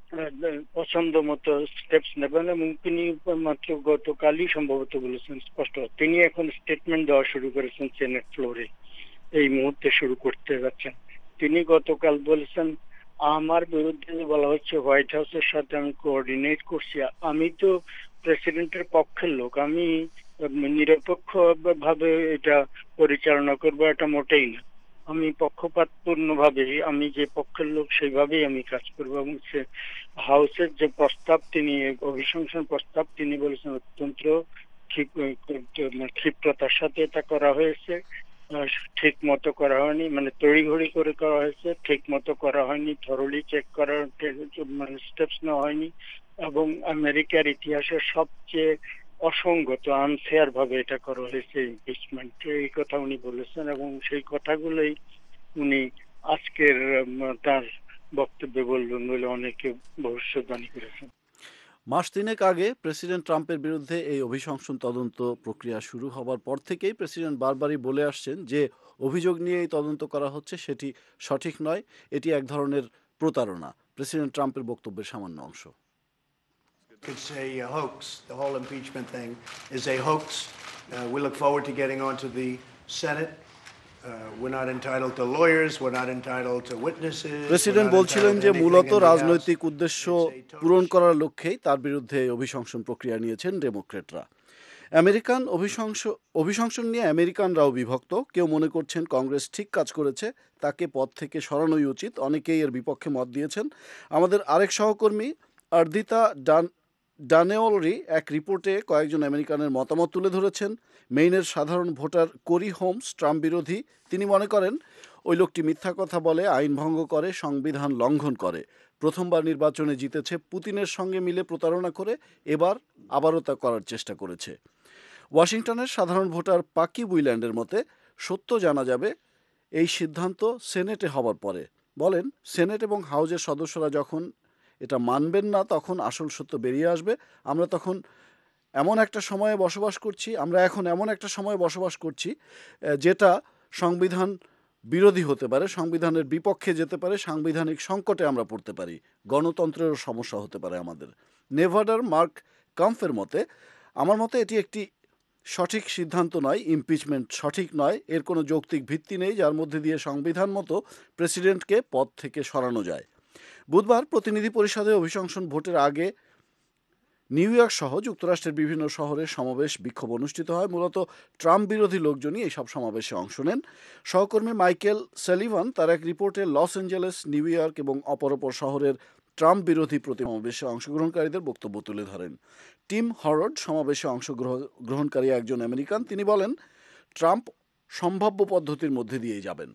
পছন্দ মতো স্টেপস নেবেন এবং তিনি মাত্র গতকালই সম্ভবত বলেছেন স্পষ্ট, তিনি এখন স্টেটমেন্ট দেওয়া শুরু করেছেন সেনেট ফ্লোরে, এই মুহূর্তে শুরু করতে যাচ্ছেন। তিনি গতকাল বলেছেন আমার বিরুদ্ধে বলা হচ্ছে হোয়াইট হাউসের সাথে আমি কোঅর্ডিনেট করছি, আমি তো প্রেসিডেন্টের পক্ষের লোক, আমি নিরপেক্ষ ভাবে এটা পরিচালনা করবো এটা মোটেই না, আমি পক্ষপাতপূর্ণ ভাবে আমি যে পক্ষের লোক সেইভাবেই আমি কাজ করবো। এবং সে হাউসের যে প্রস্তাব তিনি অভিশংসন প্রস্তাব তিনি বলেছেন অত্যন্ত ক্ষিপ্রতার সাথে এটা করা হয়েছে, ঠিক মতো করা হয়নি, মানে তড়িঘড়ি করে করা হয়েছে, ঠিক মতো করা হয়নি, থরলি চেক করার মানে স্টেপস নেওয়া হয়নি এবং আমেরিকার ইতিহাসের সবচেয়ে অসংগত আনফেয়ার ভাবে এটা করা হয়েছে ইমপিচমেন্ট, এই কথা উনি বলেছেন এবং সেই কথাগুলোই উনি আজকের তার বক্তব্যে বললেন বলে অনেকে ভবিষ্যৎবাণী করেছেন। মাস তিনেক আগে প্রেসিডেন্ট ট্রাম্পের বিরুদ্ধে এই অভিশংসন তদন্ত প্রক্রিয়া শুরু হবার পর থেকেই প্রেসিডেন্ট বারবারই বলে আসছেন যে অভিযোগ নিয়ে এই তদন্ত করা হচ্ছে সেটি সঠিক নয়, এটি এক ধরনের প্রতারণা। প্রেসিডেন্ট ট্রাম্পের বক্তব্যের সামান্য অংশ। It's a uh, hoax. The whole impeachment thing is a hoax. Uh, we look forward to getting onto the Senate. Uh, we're not entitled to lawyers. We're not entitled to witnesses. President বলছিলেন যে মূলত রাজনৈতিক উদ্দেশ্য পূরণ করার লক্ষ্যেই তার বিরুদ্ধে অভিশংসন প্রক্রিয়া নিয়েছেন ডেমোক্রেটরা। আমেরিকান অভিশংস অভিশংসন নিয়ে আমেরিকানরাও বিভক্ত। কেউ মনে করছেন কংগ্রেস ঠিক কাজ করেছে, তাকে পদ থেকে সরানোই উচিত। অনেকেই এর বিপক্ষে মত দিয়েছেন। আমাদের আরেক সহকর্মী আর্দিতা ডান ডানেওলরি এক রিপোর্টে কয়েকজন আমেরিকানের মতামত তুলে ধরেছেন। মেইনের সাধারণ ভোটার কোরি হোমস ট্রাম্প বিরোধী। তিনি মনে করেন ওই লোকটি মিথ্যা কথা বলে, আইন ভঙ্গ করে, সংবিধান লঙ্ঘন করে। প্রথমবার নির্বাচনে জিতেছে, পুতিনের সঙ্গে মিলে প্রতারণা করে এবার আবারও তা করার চেষ্টা করেছে। ওয়াশিংটনের সাধারণ ভোটার পাকি বুইল্যান্ডের মতে সত্য জানা যাবে এই সিদ্ধান্ত সেনেটে হবার পরে। বলেন, সেনেট এবং হাউজের সদস্যরা যখন এটা মানবেন না তখন আসল সত্য বেরিয়ে আসবে। আমরা তখন এমন একটা সময়ে বসবাস করছি আমরা এখন এমন একটা সময়ে বসবাস করছি যেটা সংবিধান বিরোধী হতে পারে, সংবিধানের বিপক্ষে যেতে পারে, সাংবিধানিক সংকটে আমরা পড়তে পারি, গণতন্ত্রেরও সমস্যা হতে পারে আমাদের। নেভাডার মার্ক কাম্ফের মতে, আমার মতে এটি একটি সঠিক সিদ্ধান্ত নয়, ইমপিচমেন্ট সঠিক নয়, এর কোনো যৌক্তিক ভিত্তি নেই যার মধ্যে দিয়ে সংবিধান মতো প্রেসিডেন্টকে পদ থেকে সরানো যায়। বুধবার প্রতিনিধি পরিষদে অভিশংসন ভোটের আগে নিউ ইয়র্ক সহ যুক্তরাষ্ট্রের বিভিন্ন শহরে সমাবেশ বিক্ষোভ অনুষ্ঠিত হয়। মূলত ট্রাম্প বিরোধী লোকজনই এইসব সমাবেশে অংশ নেন। সহকর্মী মাইকেল সালিভান তার এক রিপোর্টে লস অ্যাঞ্জেলেস, নিউ ইয়র্ক এবং অপর অপর শহরের ট্রাম্প বিরোধী প্রতি সমাবেশে অংশগ্রহণকারীদের বক্তব্য তুলে ধরেন। টিম হরড সমাবেশে অংশগ্রহণকারী একজন আমেরিকান। তিনি বলেন, ট্রাম্প সম্ভাব্য পদ্ধতির মধ্যে দিয়েই যাবেন।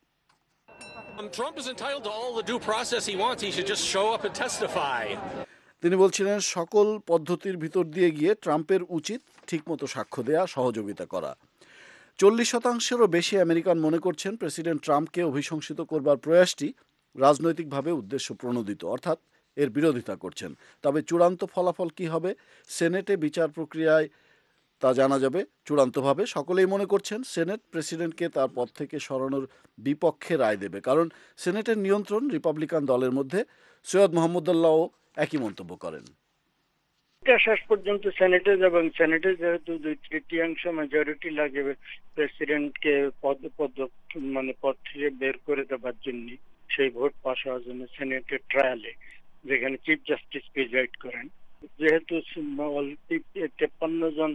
Trump is entitled to all the due process he wants. He should just show up and testify. তিনি বলছিলেন, সকল পদ্ধতির ভিতর দিয়ে গিয়ে ট্রাম্পের উচিত ঠিকমতো সাক্ষ্য দেয়া, সহযোগিতা করা। চল্লিশ শতাংশেরও বেশি আমেরিকান মনে করছেন প্রেসিডেন্ট ট্রাম্পকে অভিশংসিত করবার প্রয়াসটি রাজনৈতিকভাবে উদ্দেশ্য প্রণোদিত, অর্থাৎ এর বিরোধিতা করছেন। তবে চূড়ান্ত ফলাফল কি হবে সেনেটে বিচার প্রক্রিয়ায় তা জানা যাবে চূড়ান্তভাবে। সকলেই মনে করছেন সেনেট প্রেসিডেন্টকে তার পদ থেকে সরানোর বিপক্ষে রায় দেবে, কারণ সেনেটের নিয়ন্ত্রণ রিপাবলিকান দলের মধ্যে। সৈয়দ মোহাম্মদুল্লাহও একই মন্তব্য করেন। শেষ পর্যন্ত সেনেটে এবং সেনেটে যেহেতু দুই তৃতীয়াংশ মেজরিটি লাগে প্রেসিডেন্টকে পদ পদ মানে পদ থেকে বের করে দেওয়ার জন্য, সেই ভোট পাস হওয়ার জন্য সেনেটের ট্রায়ালে যেখানে চিফ জাস্টিস প্রিজাইড করেন, যেহেতু তেপ্পান্ন জন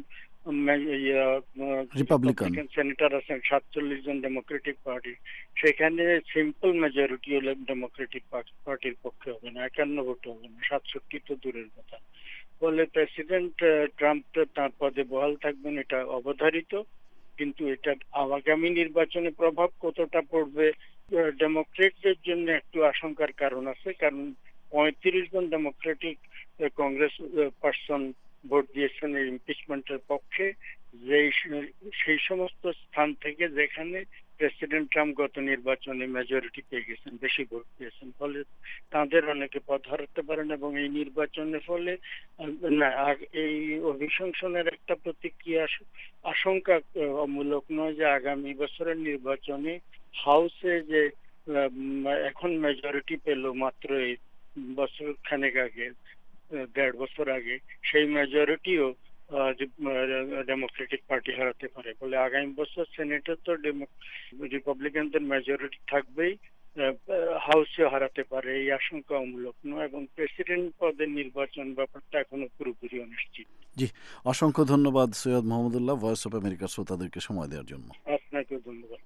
রিপাবলিকান সেনেটর আছেন, সাতচল্লিশ জন ডেমোক্রেটিক পার্টি, সেখানে সিম্পল মেজরিটি হলে ডেমোক্রেটিক পার্টির পক্ষে হবে না, একান্ন ভোট হবে না, সাতষট্টি তো দূরের কথা। ফলে প্রেসিডেন্ট ট্রাম্প তার পদে বহাল থাকবেন এটা অবধারিত, কিন্তু এটা আগামী নির্বাচনে প্রভাব কতটা পড়বে ডেমোক্রেটদের জন্য একটু আশঙ্কার কারণ আছে, কারণ পঁয়ত্রিশ জন ডেমোক্রেটিক কংগ্রেস পার্সন ভোট দিয়েছেন এই ইমপিচমেন্টের পক্ষে, যেই সেই সমস্ত স্থান থেকে যেখানে প্রেসিডেন্ট ট্রাম্প গত নির্বাচনে মেজরিটি পেয়ে গেছেন, বেশি ভোট পেয়েছেন। ফলে তাদের অনেকে পদ হারাতে পারেন এবং এই নির্বাচনের ফলে এই অভিশংসনের একটা প্রতিক্রিয়া আশঙ্কা মূলক নয় যে আগামী বছরের নির্বাচনে হাউসে যে এখন মেজরিটি পেল মাত্র এই বছর খানেক আগে, দেড় বছর আগে, সেই মেজরিটিও ডেমোক্রেটিক পার্টি হারাতে পারে। ফলে আগামী বছর সেনেটে তো রিপাবলিকানদের মেজরিটি থাকবেই, হাউসে হারাতে পারে, এই আশঙ্কা অমূলক নয় এবং প্রেসিডেন্ট পদের নির্বাচন ব্যাপারটা এখনো পুরোপুরি অনিশ্চিত। জি, অসংখ্য ধন্যবাদ সৈয়দ মোহাম্মদুল্লাহ ভয়েস অফ আমেরিকার শ্রোতাদেরকে সময় দেওয়ার জন্য। আপনাকে ধন্যবাদ।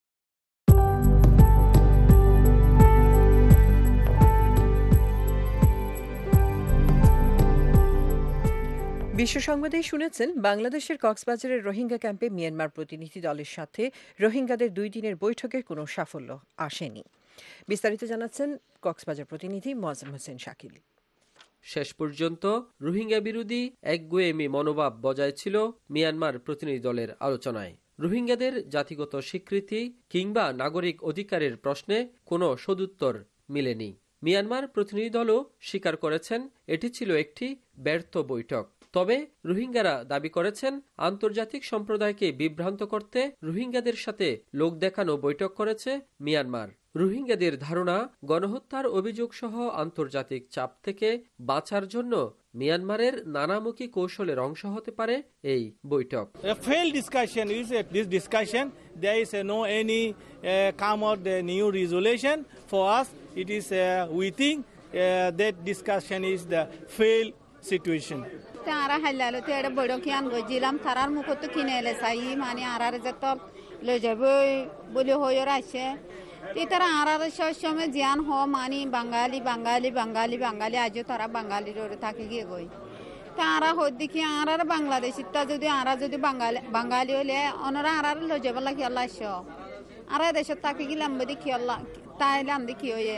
বিশ্ব সংবাদে শুনেছেন, বাংলাদেশের কক্সবাজারের রোহিঙ্গা ক্যাম্পে মিয়ানমার প্রতিনিধি দলের সাথে রোহিঙ্গাদের দুই দিনের বৈঠকের কোনো সাফল্য আসেনি। বিস্তারিত জানাচ্ছেন কক্সবাজার প্রতিনিধি মোয়াজ্জেম হোসেন শাকিল। শেষ পর্যন্ত রোহিঙ্গা বিরোধী একগুঁয়েমি মনোভাব বজায় ছিল মিয়ানমার প্রতিনিধি দলের আলোচনায়। রোহিঙ্গাদের জাতিগত স্বীকৃতি কিংবা নাগরিক অধিকারের প্রশ্নে কোনো সদুত্তর মিলেনি। মিয়ানমার প্রতিনিধি দলও স্বীকার করেছেন এটি ছিল একটি ব্যর্থ বৈঠক। তবে রোহিঙ্গারা দাবি করেছেন আন্তর্জাতিক সম্প্রদায়কে বিভ্রান্ত করতে রোহিঙ্গাদের সাথে লোক দেখানো বৈঠক করেছে মিয়ানমার। রোহিঙ্গাদের ধারণা, গণহত্যার অভিযোগ সহ আন্তর্জাতিক চাপ থেকে বাঁচার জন্য মিয়ানমারের নানামুখী কৌশলের অংশ হতে পারে এই বৈঠক। A failed discussion is a, this discussion. There is a no any uh, come out the new resolution for us. It is uh, we think uh, that discussion is the failed situation. তারা হাইলালো তো এটা বড় কি আন গজিলাম তারার মুখ তো কিনে এলে চাই মানে আরার যত লই যাব বলে হয়ে আছে তে তারা আরার সময় জ্ঞান হ মানি বাঙালি বাঙালি বাঙালি বাঙালি আজ তারা বাঙালির ওরে থাকে গিয়ে গই তারা হদ দেখি আরার বাংলাদেশি তা যদি আরা যদি বাঙালি বাঙালি হলে অনরা আরার লই যাব লাগি আল্লাহ শ আরা দেশত থাকে গিলাম বদি কি আল্লাহ তাইলাম দেখি হয়ে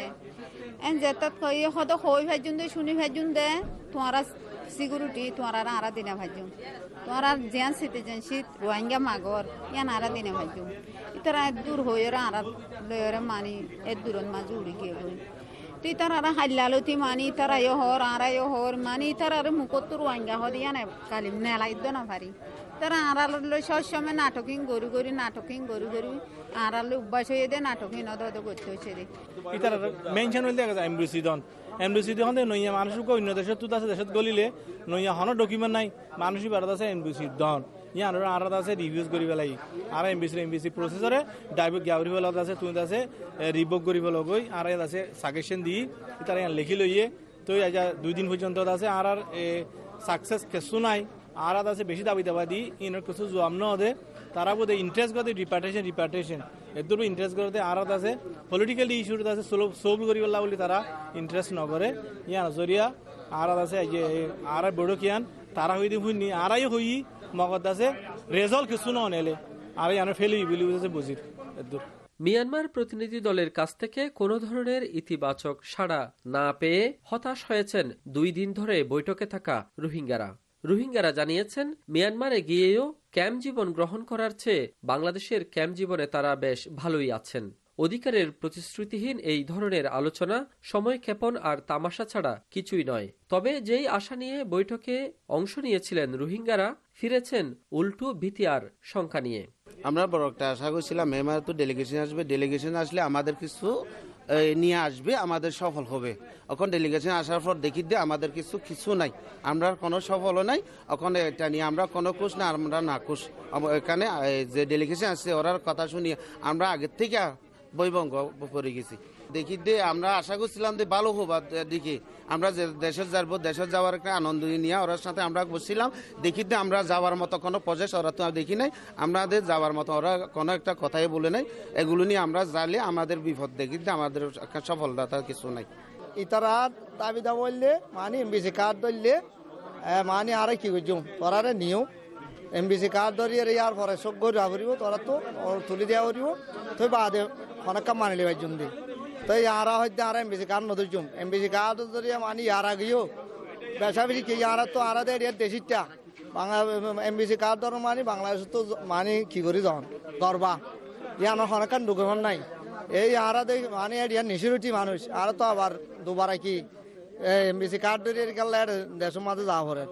এন যেত কই হদ হই ভাজুন দে শুনি ভাজুন দে তোমারা সিকিউরিটি তোমার আরা দিনে ভাজুম তোমার জিয়ান সিটিজেনশিপ রোহিঙ্গা মাগর ইয়ান আরা দিনে ভাজুম ইতারা দূর হয়ে আরা লয়রে মানি এ দূরন মা জুড়ি গিয়ে গই তুই তারা হাল্লালতি মানি তারা ইয়ে হর আরা ইয়ে হর মানি তারা মুখত রোহিঙ্গা হদ ইয়ান কালিম নেলা ইদ্দ না পারি তারা আরা লই সব সময় নাটকিং গরু গরু নাটকিং গরু গরু আরা লই উবাস হয়ে দে নাটকিং নদ হদ করতে হচ্ছে দে ইতারা মেনশন হইলে এমবিসি দন এমবিসি দন নইয়া মানুষকে অন্য দেশত তুত আছে দেশত গলিলে নইয়া হন ডকুমেন্ট নাই মানুষই বারত আছে এমবিসি দন ইয়ান আরাত আছে রিভিউজ করি পেলাই আর এমবিসি এমবিসি প্রসেসরে ডাইভ গাউরি পেলাত আছে তুই আছে রিভোক করি পেল গই আর ইয়াত আছে সাজেশন দি তারা ইয়ান লিখি লইয়ে তো আজ দুই দিন পর্যন্ত আছে আর আর সাকসেস কেসু নাই আর আছে বেশি দাবি দাবা দি ইন কিছু জবাব ন দে তারা বোধে ইন্টারেস্ট করতে রিপার্টেশন রিপার্টেশন এদুর ইন্টারেস্ট করতে আর আছে পলিটিক্যালি ইস্যুর আছে সলভ করি পেলা বলে তারা ইন্টারেস্ট নকরে ইয়ান জরিয়া আর আছে যে আর বড় কিয়ান তারা হই দি হুইনি আরাই হই মগদ আছে রেজাল্ট কিছু ন নেলে আর ইয়ান ফেলি বলি বুঝে বুঝি এদুর। মিয়ানমার প্রতিনিধি দলের কাছ থেকে কোনো ধরনের ইতিবাচক সাড়া না পেয়ে হতাশ হয়েছেন দুই দিন ধরে বৈঠকে থাকা রোহিঙ্গারা। রোহিঙ্গারা জানিয়েছেন মিয়ানমারে গিয়েও ক্যাম্প জীবন গ্রহণ করার চেয়ে বাংলাদেশের ক্যাম্প জীবনে তারা বেশ ভালোই আছেন। অধিকারের প্রতিশ্রুতিহীন এই ধরনের আলোচনা সময় ক্ষেপণ আর তামাশা ছাড়া কিছুই নয়। তবে যেই আশা নিয়ে বৈঠকে অংশ নিয়েছিলেন রোহিঙ্গারা, ফিরেছেন উল্টো ভীতি আর শঙ্কা নিয়ে। আমরা বড় একটা আশা করছিলাম মেমার তো ডেলিগেশন আসবে, ডেলিগেশন আসলে আমাদের কিছু নিয়ে আসবে, আমাদের সফল হবে। এখন ডেলিগেশন আসার পর দেখি দিয়ে আমাদের কিছু কিছু নাই, আমরা কোনো সফলও নাই। এখন এটা নিয়ে আমরা কোনো খুশ না, আমরা না খুশ। এখানে যে ডেলিগেশন আসছে ওরার কথা শুনিয়ে আমরা আগের থেকে বৈভঙ্গ পড়ে গেছি। দেখি দিয়ে আমরা আশা করছিলাম যে ভালো হবার দিকে আমরা যে দেশে যাবো, দেশে যাওয়ার একটা আনন্দ নিয়ে ওরার সাথে আমরা বসছিলাম। দেখি দিয়ে আমরা যাওয়ার মতো কোনো প্রজেক্ট ওরা তো দেখি নাই, আমাদের যাওয়ার মতো ওরা কোনো একটা কথাই বলে নাই। এগুলো নিয়ে আমরা যাইলে আমাদের বিপদ, দেখি দিয়ে আমাদের সফলতা কিছু নাই। ইতারা দাবি দা বললে মানে এমবিসি কার্ড ধরলে মানে আরে কি করছো তোরারে নিও এমবিসি কার্ড ধরিয়ে ইয়ার পরে সব গরিয়া করিব, তোরা তো তুলি দেওয়া করিব, তুই বাদে অনেক কাম মানিলি ভাই জন্দি তো ইয়ারা হয়তো আর এমবিসি কার্ড নধরছুম। এমবিসি কার্ড ধরিয়ে মানে ইয়ারা গিয়েও বেসা বেশি কি ইয়ারা তো আর দেয় দেশিটা বাংলা এমবিসি কার্ড ধর মানে বাংলাদেশ তো মানে কি করি যখন দরবা ইয়ার অনেক ডকুমেন্ট নাই। এই আর মানে ইয়ার নিশিরুটি মানুষ আর তো আবার দুবার কি এমবিসি কার্ড ধরিয়ে গেলে দেশের মাঝে যাওয়া পড়ে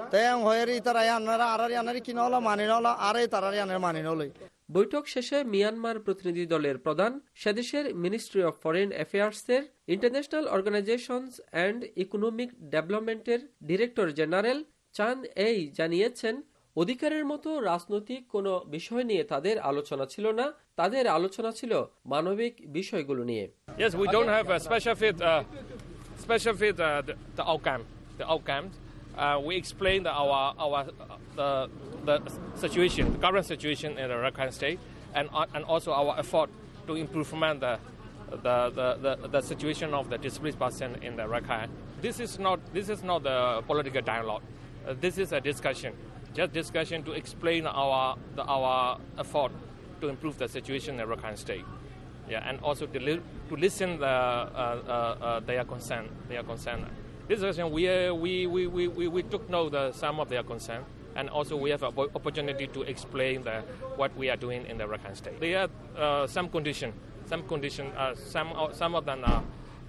বৈঠক শেষে মিয়ানমার প্রতিনিধি দলের প্রধান সেদেশের মিনিস্ট্রি অব ফরেন অ্যাফেয়ার্সের ইন্টারন্যাশনাল অর্গানাইজেশনস অ্যান্ড ইকোনমিক ডেভেলপমেন্টের ডিরেক্টর জেনারেল চান এই জানিয়েছেন অধিকারের মতো রাজনৈতিক কোনো বিষয় নিয়ে তাদের আলোচনা ছিল না, তাদের আলোচনা ছিল মানবিক বিষয়গুলো নিয়ে। Yes, we don't have a special fit, uh, special fit uh, the, the outcome, the outcomes. Uh, we explained our our uh, the the situation, the current situation in the Rakhine State, and uh, and also our effort to improvement the the, the the the situation of the displaced person in the Rakhine. This is not this is not the political dialogue. Uh, this is a discussion, just discussion to explain our the, our effort to improve the situation in the Rakhine State. Yeah, and also to li- to listen the uh, uh, uh, their concern, their concern. This question, we, uh, we, we, we, we took note of some of their concern, and also we have an opportunity to explain the, what we are doing in the Rakhine State. There are uh, some condition, some condition, uh, some some of them are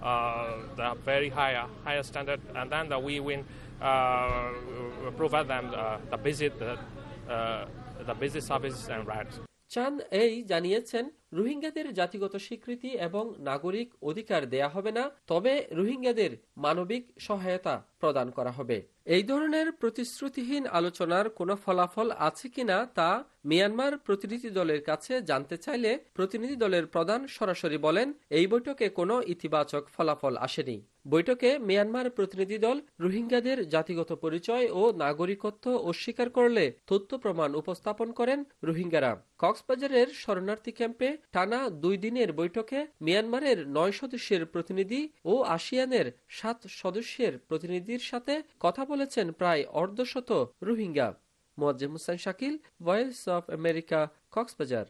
uh, the very high, uh, higher standard, and then uh, we will uh, provide them uh, the basic, uh, uh, the basic services and rights. চান এই জানিয়েছেন রোহিঙ্গাদের জাতিগত স্বীকৃতি এবং নাগরিক অধিকার দেয়া হবে না, তবে রোহিঙ্গাদের মানবিক সহায়তা প্রদান করা হবে। এই ধরনের প্রতিশ্রুতিহীন আলোচনার কোনো ফলাফল আছে কিনা তা মিয়ানমার প্রতিনিধি দলের কাছে জানতে চাইলে প্রতিনিধি দলের প্রধান সরাসরি বলেন, এই বৈঠকে কোনো ইতিবাচক ফলাফল আসেনি। বৈঠকে মিয়ানমার প্রতিনিধি দল রোহিঙ্গাদের জাতিগত পরিচয় ও নাগরিকত্ব অস্বীকার করলে তথ্য প্রমাণ উপস্থাপন করেন রোহিঙ্গারা। কক্সবাজারের শরণার্থী ক্যাম্পে টানা দুই দিনের বৈঠকে মিয়ানমারের নয় সদস্যের প্রতিনিধি ও আসিয়ানের সাত সদস্যের প্রতিনিধির সাথে কথা বলেছেন প্রায় অর্ধশত Rohingya. Moazzem Hossain Shakil, voice of America, Cox's Bazar.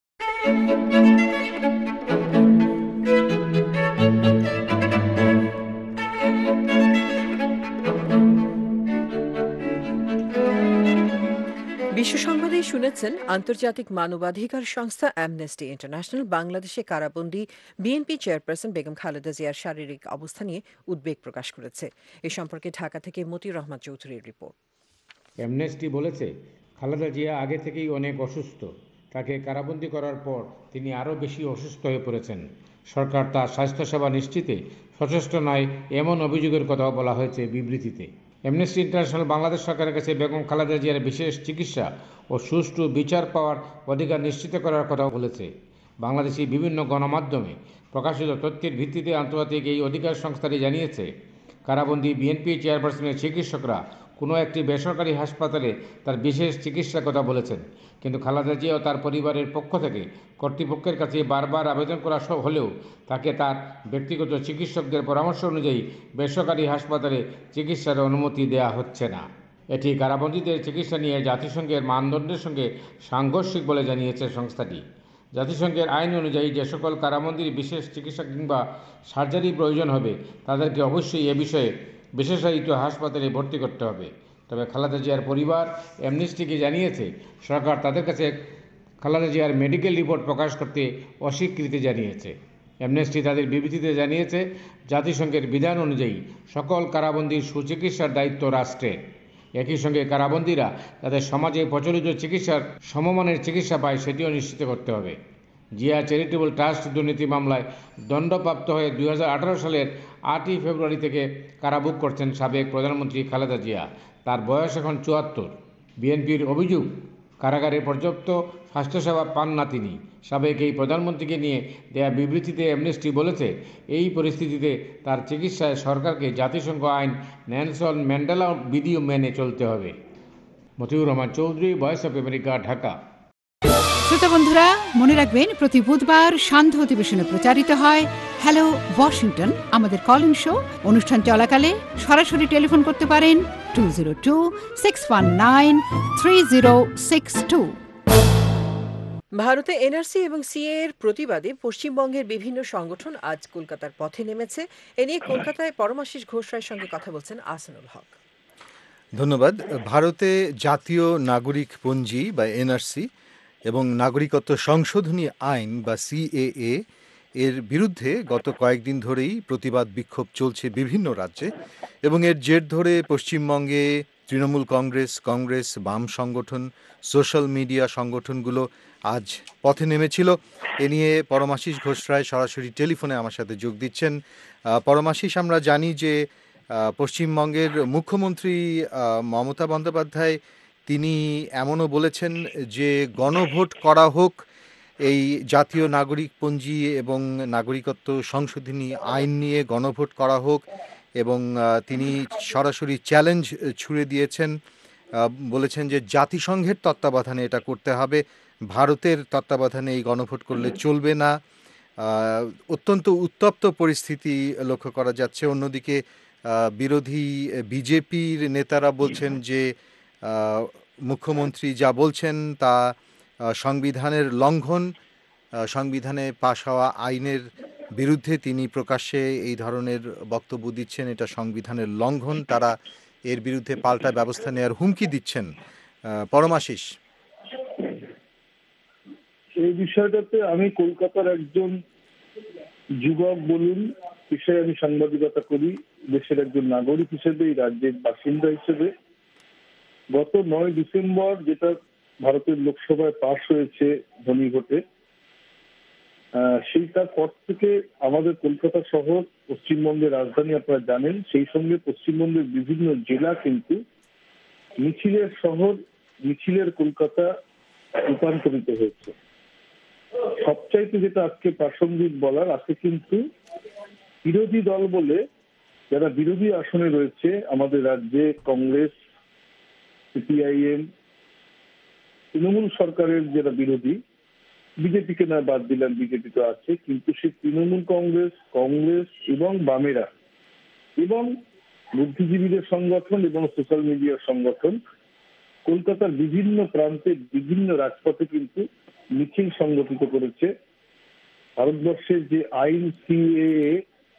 বিশ্ব সংবাদে শুনেছেন আন্তর্জাতিক মানবাধিকার সংস্থা অ্যামনেস্টি ইন্টারন্যাশনাল বাংলাদেশে কারাবন্দী বিএনপি চেয়ারপারসন বেগম খালেদা জিয়ার শারীরিক অবস্থা নিয়ে উদ্বেগ প্রকাশ করেছে। এ সম্পর্কে ঢাকা থেকে মতিউর রহমান চৌধুরীর রিপোর্ট। অ্যামনেস্টি বলেছে, খালেদা জিয়া আগে থেকেই অনেক অসুস্থ। তাকে কারাবন্দী করার পর তিনি আরও বেশি অসুস্থ হয়ে পড়েছেন। সরকার তার স্বাস্থ্যসেবা নিশ্চিতে সচেষ্ট নয়, এমন অভিযোগের কথাও বলা হয়েছে বিবৃতিতে। অ্যামনেস্টি ইন্টারন্যাশনাল বাংলাদেশ সরকারের কাছে বেগম খালেদা জিয়ার বিশেষ চিকিৎসা ও সুষ্ঠু বিচার পাওয়ার অধিকার নিশ্চিত করার কথাও বলেছে। বাংলাদেশি বিভিন্ন গণমাধ্যমে প্রকাশিত তথ্যের ভিত্তিতে আন্তর্জাতিক এই অধিকার সংস্থাটি জানিয়েছে, কারাবন্দী বিএনপি চেয়ারপারসনের চিকিৎসকরা কোনো একটি বেসরকারি হাসপাতালে তার বিশেষ চিকিৎসার কথা বলেছেন, কিন্তু খালেদা জিয়া ও তার পরিবারের পক্ষ থেকে কর্তৃপক্ষের কাছে বারবার আবেদন করা হলেও তাকে তার ব্যক্তিগত চিকিৎসকদের পরামর্শ অনুযায়ী বেসরকারি হাসপাতালে চিকিৎসার অনুমতি দেওয়া হচ্ছে না। এটি কারাবন্দীদের চিকিৎসা নিয়ে জাতিসংঘের মানদণ্ডের সঙ্গে সাংঘর্ষিক বলে জানিয়েছে সংস্থাটি। জাতিসংঘের আইন অনুযায়ী যে সকল কারাবন্দীর বিশেষ চিকিৎসা কিংবা সার্জারি প্রয়োজন হবে তাদেরকে অবশ্যই এ বিষয়ে বিশেষায়িত হাসপাতালে ভর্তি করতে হবে। তবে খালেদা জিয়ার পরিবার অ্যামনেস্টিকে জানিয়েছে, সরকার তাদের কাছে খালেদা জিয়ার মেডিকেল রিপোর্ট প্রকাশ করতে অস্বীকৃতি জানিয়েছে। অ্যামনেস্টি তাদের বিবৃতিতে জানিয়েছে, জাতিসংঘের বিধান অনুযায়ী সকল কারাবন্দীর সুচিকিৎসার দায়িত্ব রাষ্ট্রের। একই সঙ্গে কারাবন্দীরা তাদের সমাজে প্রচলিত চিকিৎসার সমমানের চিকিৎসা পায় সেটিও নিশ্চিত করতে হবে। জিয়া চ্যারিটেবল ট্রাস্ট দুর্নীতি মামলায় দণ্ডপ্রাপ্ত হয়ে দুই হাজার আঠারো সালের আটই ফেব্রুয়ারি থেকে কারাভোগ করছেন সাবেক প্রধানমন্ত্রী খালেদা জিয়া। তার বয়স এখন চুয়াত্তর। বিএনপির অভিযোগ, কারাগারে পর্যাপ্ত স্বাস্থ্যসেবা পান না তিনি। সাবেক এই প্রধানমন্ত্রীকে নিয়ে দেয়া বিবৃতিতে অ্যামনেস্টি বলেছে, এই পরিস্থিতিতে তার চিকিৎসায় সরকারকে জাতিসংঘ আইন নেলসন ম্যান্ডেলা বিধিও মেনে চলতে হবে। Motiur Rahman Chowdhury, voice of America, Dhaka. শ্রোতা বন্ধুরা, মনে রাখবেন প্রতি বুধবার সান্ধ্য অধিবেশনে প্রচারিত হয় হ্যালো ওয়াশিংটন আমাদের কলিং শো। অনুষ্ঠান চলাকালে সরাসরি টেলিফোন করতে পারেন two zero two six one nine three zero six two. ভারতে এনআরসি এবং সিএ এর প্রতিবাদে পশ্চিমবঙ্গের বিভিন্ন সংগঠন আজ কলকাতার পথে নেমেছে। এ নিয়ে কলকাতায় পরমাশিস ঘোষ রায়ের সঙ্গে কথা বলছেন আহসানুল হক। ধন্যবাদ। ভারতে জাতীয় নাগরিক পঞ্জি বা এনআরসি এবং নাগরিকত্ব সংশোধনী আইন বা সিএএ এর বিরুদ্ধে গত কয়েকদিন ধরেই প্রতিবাদ বিক্ষোভ চলছে বিভিন্ন রাজ্যে, এবং এর জের ধরে পশ্চিমবঙ্গে তৃণমূল কংগ্রেস, কংগ্রেস, বাম সংগঠন, সোশ্যাল মিডিয়া সংগঠনগুলো আজ পথে নেমেছিল। এ নিয়ে পরমাশিস ঘোষ রায় সরাসরি টেলিফোনে আমার সাথে যোগ দিচ্ছেন। পরমাশিস, আমরা জানি যে পশ্চিমবঙ্গের মুখ্যমন্ত্রী মমতা বন্দ্যোপাধ্যায় তিনি এমনও বলেছেন যে গণভোট করা হোক এই জাতীয় নাগরিক পঞ্জি এবং নাগরিকত্ব সংশোধনী আইন নিয়ে, গণভোট করা হোক, এবং তিনি সরাসরি চ্যালেঞ্জ ছুড়ে দিয়েছেন। বলেছেন যে জাতিসংঘের তত্ত্বাবধানে এটা করতে হবে, ভারতের তত্ত্বাবধানে এই গণভোট করলে চলবে না। অত্যন্ত উত্তপ্ত পরিস্থিতি লক্ষ্য করা যাচ্ছে। অন্যদিকে বিরোধী বিজেপির নেতারা বলছেন যে মুখ্যমন্ত্রী যা বলছেন তা সংবিধানের লঙ্ঘন, সংবিধানে পাশ হওয়া আইনের বিরুদ্ধে তিনি প্রকাশ্যে এই ধরনের বক্তব্য দিচ্ছেন, এটা সংবিধানের লঙ্ঘন, তারা এর বিরুদ্ধে পাল্টা ব্যবস্থা নেওয়ার হুমকি দিচ্ছেন। পরমাশিস, এই বিষয়টাতে আমি কলকাতার একজন যুবক বলুন, পেশায় আমি সাংবাদিকতা করি, দেশের একজন নাগরিক হিসেবে, এই রাজ্যের বাসিন্দা হিসেবে গত নয় ডিসেম্বর যেটা ভারতের লোকসভায় পাশ হয়েছে ধ্বনি ভোটে, সেইটার পর থেকে আমাদের কলকাতা শহর পশ্চিমবঙ্গের রাজধানী আপনারা জানেন, সেই সঙ্গে পশ্চিমবঙ্গের বিভিন্ন জেলা কিন্তু মিছিলের শহর, মিছিলের কলকাতা রূপান্তরিত হয়েছে। সবচাইতে যেটা আজকে প্রাসঙ্গিক বলার, আজকে কিন্তু বিরোধী দল বলে যারা বিরোধী আসনে রয়েছে আমাদের রাজ্যে, কংগ্রেস, সিপিআইএম, তৃণমূল সরকারের যারা বিরোধী, বিজেপিকে না বাদ দিলাম, বিজেপি তো আছে, কিন্তু সেই তৃণমূল কংগ্রেস, কংগ্রেস এবং বামেরা এবং বুদ্ধিজীবীদের সংগঠন এবং সোশ্যাল মিডিয়ার সংগঠন কলকাতার বিভিন্ন প্রান্তে বিভিন্ন রাজপথে কিন্তু মিছিল সংগঠিত করেছে। ভারতবর্ষের যে আইন সিএএ,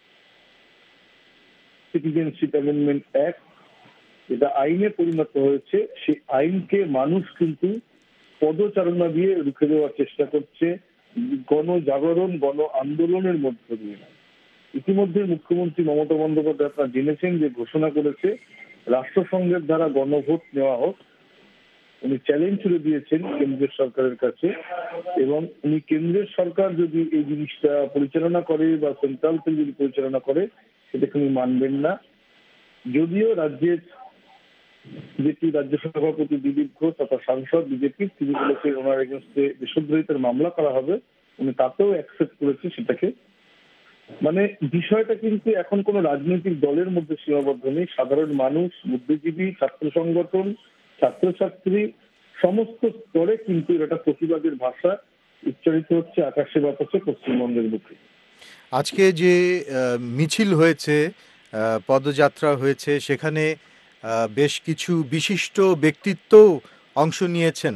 সিটিজেনশিপ অ্যামেন্ডমেন্ট অ্যাক্ট, এটা আইনে পরিণত হয়েছে, সেই আইনকে মানুষ কিন্তু পদচারণা দিয়ে রুখে দেওয়ার চেষ্টা করছে গণজাগরণ, গণ আন্দোলনের মধ্য দিয়ে। ইতিমধ্যে মুখ্যমন্ত্রী মমতা বন্দ্যোপাধ্যায় আপনারা জেনেছেন যে ঘোষণা করেছে রাষ্ট্রসংঘের দ্বারা গণভোট নেওয়া হোক। উনি চ্যালেঞ্জ ছুড়ে দিয়েছেন কেন্দ্রের সরকারের কাছে, এবং উনি কেন্দ্রের সরকার যদি এই জিনিসটা পরিচালনা করে বা সেন্ট্রাল থেকে যদি পরিচালনা করে সেটাকে উনি মানবেন না। যদিও রাজ্যের বিজেপি রাজ্য সভাপতি দিলীপ ঘোষ তথা সাংসদ বিজেপি, তিনি বলেছেন ওনার এগেন্স্টে দেশদ্রোহিতার মামলা করা হবে, উনি তাতেও অ্যাকসেপ্ট করেছে সেটাকে। মানে বিষয়টা কিন্তু এখন কোনো রাজনৈতিক দলের মধ্যে সীমাবদ্ধ নেই, সাধারণ মানুষ, বুদ্ধিজীবী, ছাত্র সংগঠন, ছাত্রছাত্রী সমস্ত স্তরে কিন্তু এটা প্রতিবাদের ভাষা উচ্চারিত হচ্ছে আকাশে বাতাসে পশ্চিমবঙ্গের বুকে। আজকে যে মিছিল হয়েছে, পদযাত্রা হয়েছে, সেখানে বেশ কিছু বিশিষ্ট ব্যক্তিত্ব অংশ নিয়েছেন,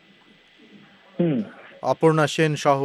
অপর্ণা সেন সহ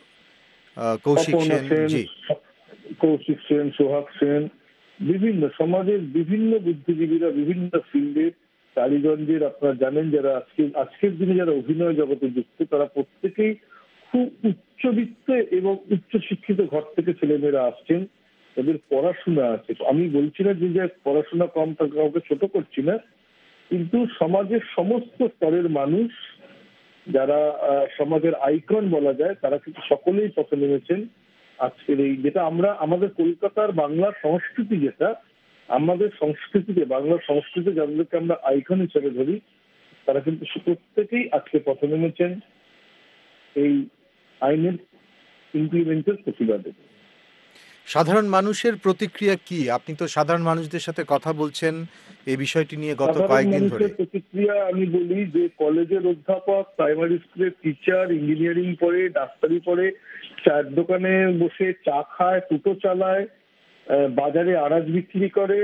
কৌশিক সেন, জি কৌশিক সেন, সোহাগ সেন, বিভিন্ন সমাজের বিভিন্ন বুদ্ধিজীবীরা, বিভিন্ন ফিল্ডের, টালিগঞ্জের আপনারা জানেন যারা আজকে আজকের দিনে যারা অভিনয় জগতে যুক্ত, তারা প্রত্যেকেই খুব উচ্চবিত্ত এবং উচ্চশিক্ষিত ঘর থেকে ছেলেমেয়েরা আসছেন, তাদের পড়াশোনা আছে। আমি বলছি না যে পড়াশোনা কম, তাকে কাউকে ছোট করছি না, কিন্তু সমাজের সমস্ত স্তরের মানুষ যারা সমাজের আইকন বলা যায়, তারা কিন্তু সকলেই পথে নেমেছেন আজকের এই যেটা আমরা আমাদের কলকাতার বাংলার সংস্কৃতি, যেটা আমাদের সংস্কৃতিতে, বাংলার সংস্কৃতি যাদেরকে আমরা আইকন হিসেবে ধরি, তারা কিন্তু প্রত্যেকেই আজকে পথে নেমেছেন এই আইনের ইমপ্লিমেন্টের প্রতিবাদে। সাধারণ মানুষের প্রতিক্রিয়া কি? আপনি তো সাধারণ মানুষদের সাথে কথা বলছেন এই বিষয়টি নিয়ে গত কয়েকদিন ধরে। প্রতিক্রিয়া আমি বলি যে কলেজের অধ্যাপক, প্রাইমারি স্কুলের টিচার, ইঞ্জিনিয়ারিং পড়ে, ডাক্তারি পড়ে, চায়ের দোকানে বসে চা খায়, টোটো চালায়, বাজারে আনাজ বিক্রি করে,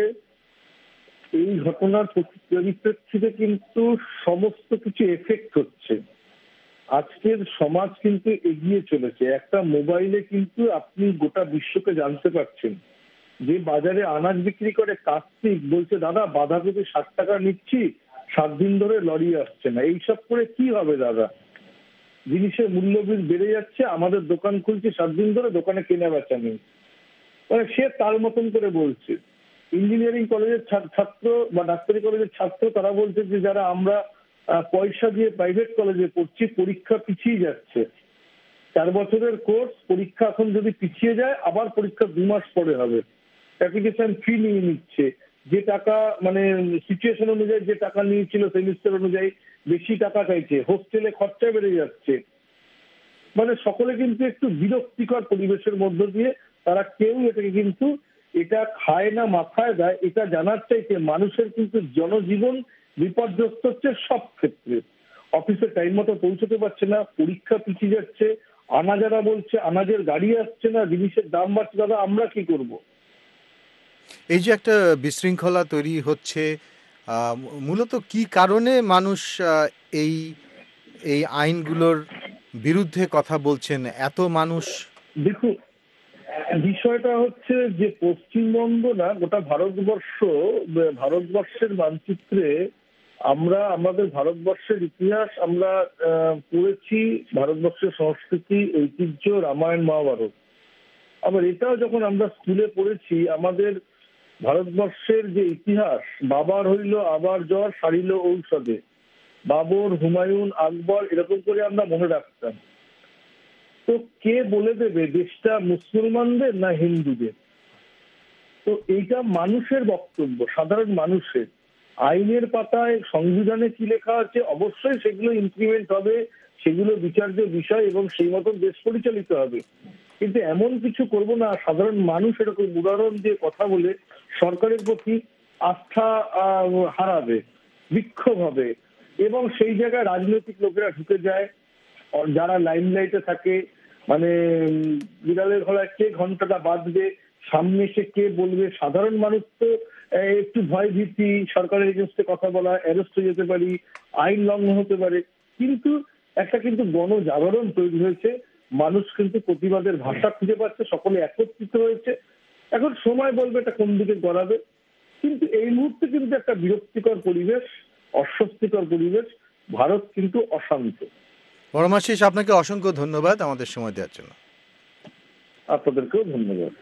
এই ঘটনার পরিপ্রেক্ষিতে কিন্তু সমস্ত কিছু এফেক্ট হচ্ছে। আজকের সমাজ কিন্তু এগিয়ে চলেছে, একটা মোবাইলে কিন্তু আপনি গোটা বিশ্বকে জানতে পারছেন। যে বাজারে আনাজ বিক্রি করে কার্তিক বলছে দাদা বাঁধাকপি ষাট টাকা নিচ্ছি, সাত দিন ধরে লরি আসছে না, এইসব করে কি হবে দাদা? জিনিসের মূল্য বেড়ে যাচ্ছে, আমাদের দোকান খুলছি সাত দিন ধরে, দোকানে কেনা বেচা নেই, মানে সে তার মতন করে বলছে। ইঞ্জিনিয়ারিং কলেজের ছাত্র বা ডাক্তারি কলেজের ছাত্র তারা বলছে যে যারা আমরা পয়সা দিয়ে প্রাইভেট কলেজে পড়ছি, পরীক্ষা পিছিয়ে যাচ্ছে, চার বছরের কোর্স, পরীক্ষা এখন যদি পিছিয়ে যায় আবার পরীক্ষা দু মাস পরে হবে, অ্যাপ্লিকেশন ফি নিয়ে নিচ্ছে, যে টাকা মানে সিচুয়েশন অনুযায়ী যে টাকা নিয়েছিল সেমিস্টার অনুযায়ী বেশি টাকা চাইছে, হোস্টেলে খরচা বেড়ে যাচ্ছে। মানে সকলে কিন্তু একটু বিরক্তিকর পরিবেশের মধ্য দিয়ে তারা কেউ এটাকে কিন্তু এটা খায় না মাথায় দেয়, এটা জানার চাইতে মানুষের কিন্তু জনজীবন বিপর্যস্ত হচ্ছে সব ক্ষেত্রে। অফিসে টাইম মতো পৌঁছতে পারছে না, পরীক্ষা পিছিয়ে যাচ্ছে, আনাজারা বলছে আনাজের গাড়ি আসছে না, জিনিসের দাম বাড়ছে, দাদা আমরা কি করব? এই যে একটা বিশৃঙ্খলা তৈরি হচ্ছে, মূলত কি কারণে মানুষ এই এই আইনগুলোর বিরুদ্ধে কথা বলছেন? এত মানুষ, দেখুন বিষয়টা হচ্ছে যে পশ্চিমবঙ্গ না, গোটা ভারতবর্ষ, ভারতবর্ষের মানচিত্রে আমরা আমাদের ভারতবর্ষের ইতিহাস আমরা পড়েছি, ভারতবর্ষের সংস্কৃতি, ঐতিহ্য, রামায়ণ মহাভারত, আবার এটাও যখন আমরা স্কুলে পড়েছি, আমাদের ভারতবর্ষের যে ইতিহাস, বাবার হইল আবার জ্বর সারিল ঔষধে, বাবর, হুমায়ুন, আকবর, এরকম করে আমরা মনে রাখতাম। তো কে বলে দেবে দেশটা মুসলমানদের না হিন্দুদের? তো এইটা মানুষের বক্তব্য, সাধারণ মানুষের। আইনের পাতায় সংবিধানে কি লেখা আছে, অবশ্যই সেগুলো ইমপ্লিমেন্ট হবে, সেগুলো বিচার্য বিষয় এবং সেই মতন দেশ পরিচালিত হবে। কিন্তু এমন কিছু করব না সাধারণ মানুষ এরকম উদাহরণ দিয়ে কথা বলে সরকারের প্রতি আস্থা হারাবে, বিক্ষোভ হবে এবং সেই জায়গায় রাজনৈতিক লোকেরা ঢুকে যায়, যারা লাইমলাইটে থাকে, মানে বিড়ালের গলায় কে ঘন্টাটা বাজবে, সামনে এসে কে বলবে। সাধারণ মানুষ তো একটু ভয় ভীতি, সরকারের এগেন্স্টে কথা বলা, অ্যারেস্ট হয়ে যেতে পারি, আইন লঙ্ঘন হতে পারে। কিন্তু একটা কিন্তু গণজাগরণ তৈরি হয়েছে, মানুষ কিন্তু প্রতিবাদের ভাষা খুঁজে পাচ্ছে, সকলে একত্রিত হয়েছে। এখন সময় বলবে এটা কোন দিকে গড়াবে, কিন্তু এই মুহূর্তে কিন্তু একটা বিরক্তিকর পরিবেশ, অস্বস্তিকর পরিবেশ। ভারত কিন্তু অশান্ত। পরমাশিস, আপনাকে অসংখ্য ধন্যবাদ আমাদের সময় দেওয়ার জন্য। আপনাদেরকেও ধন্যবাদ।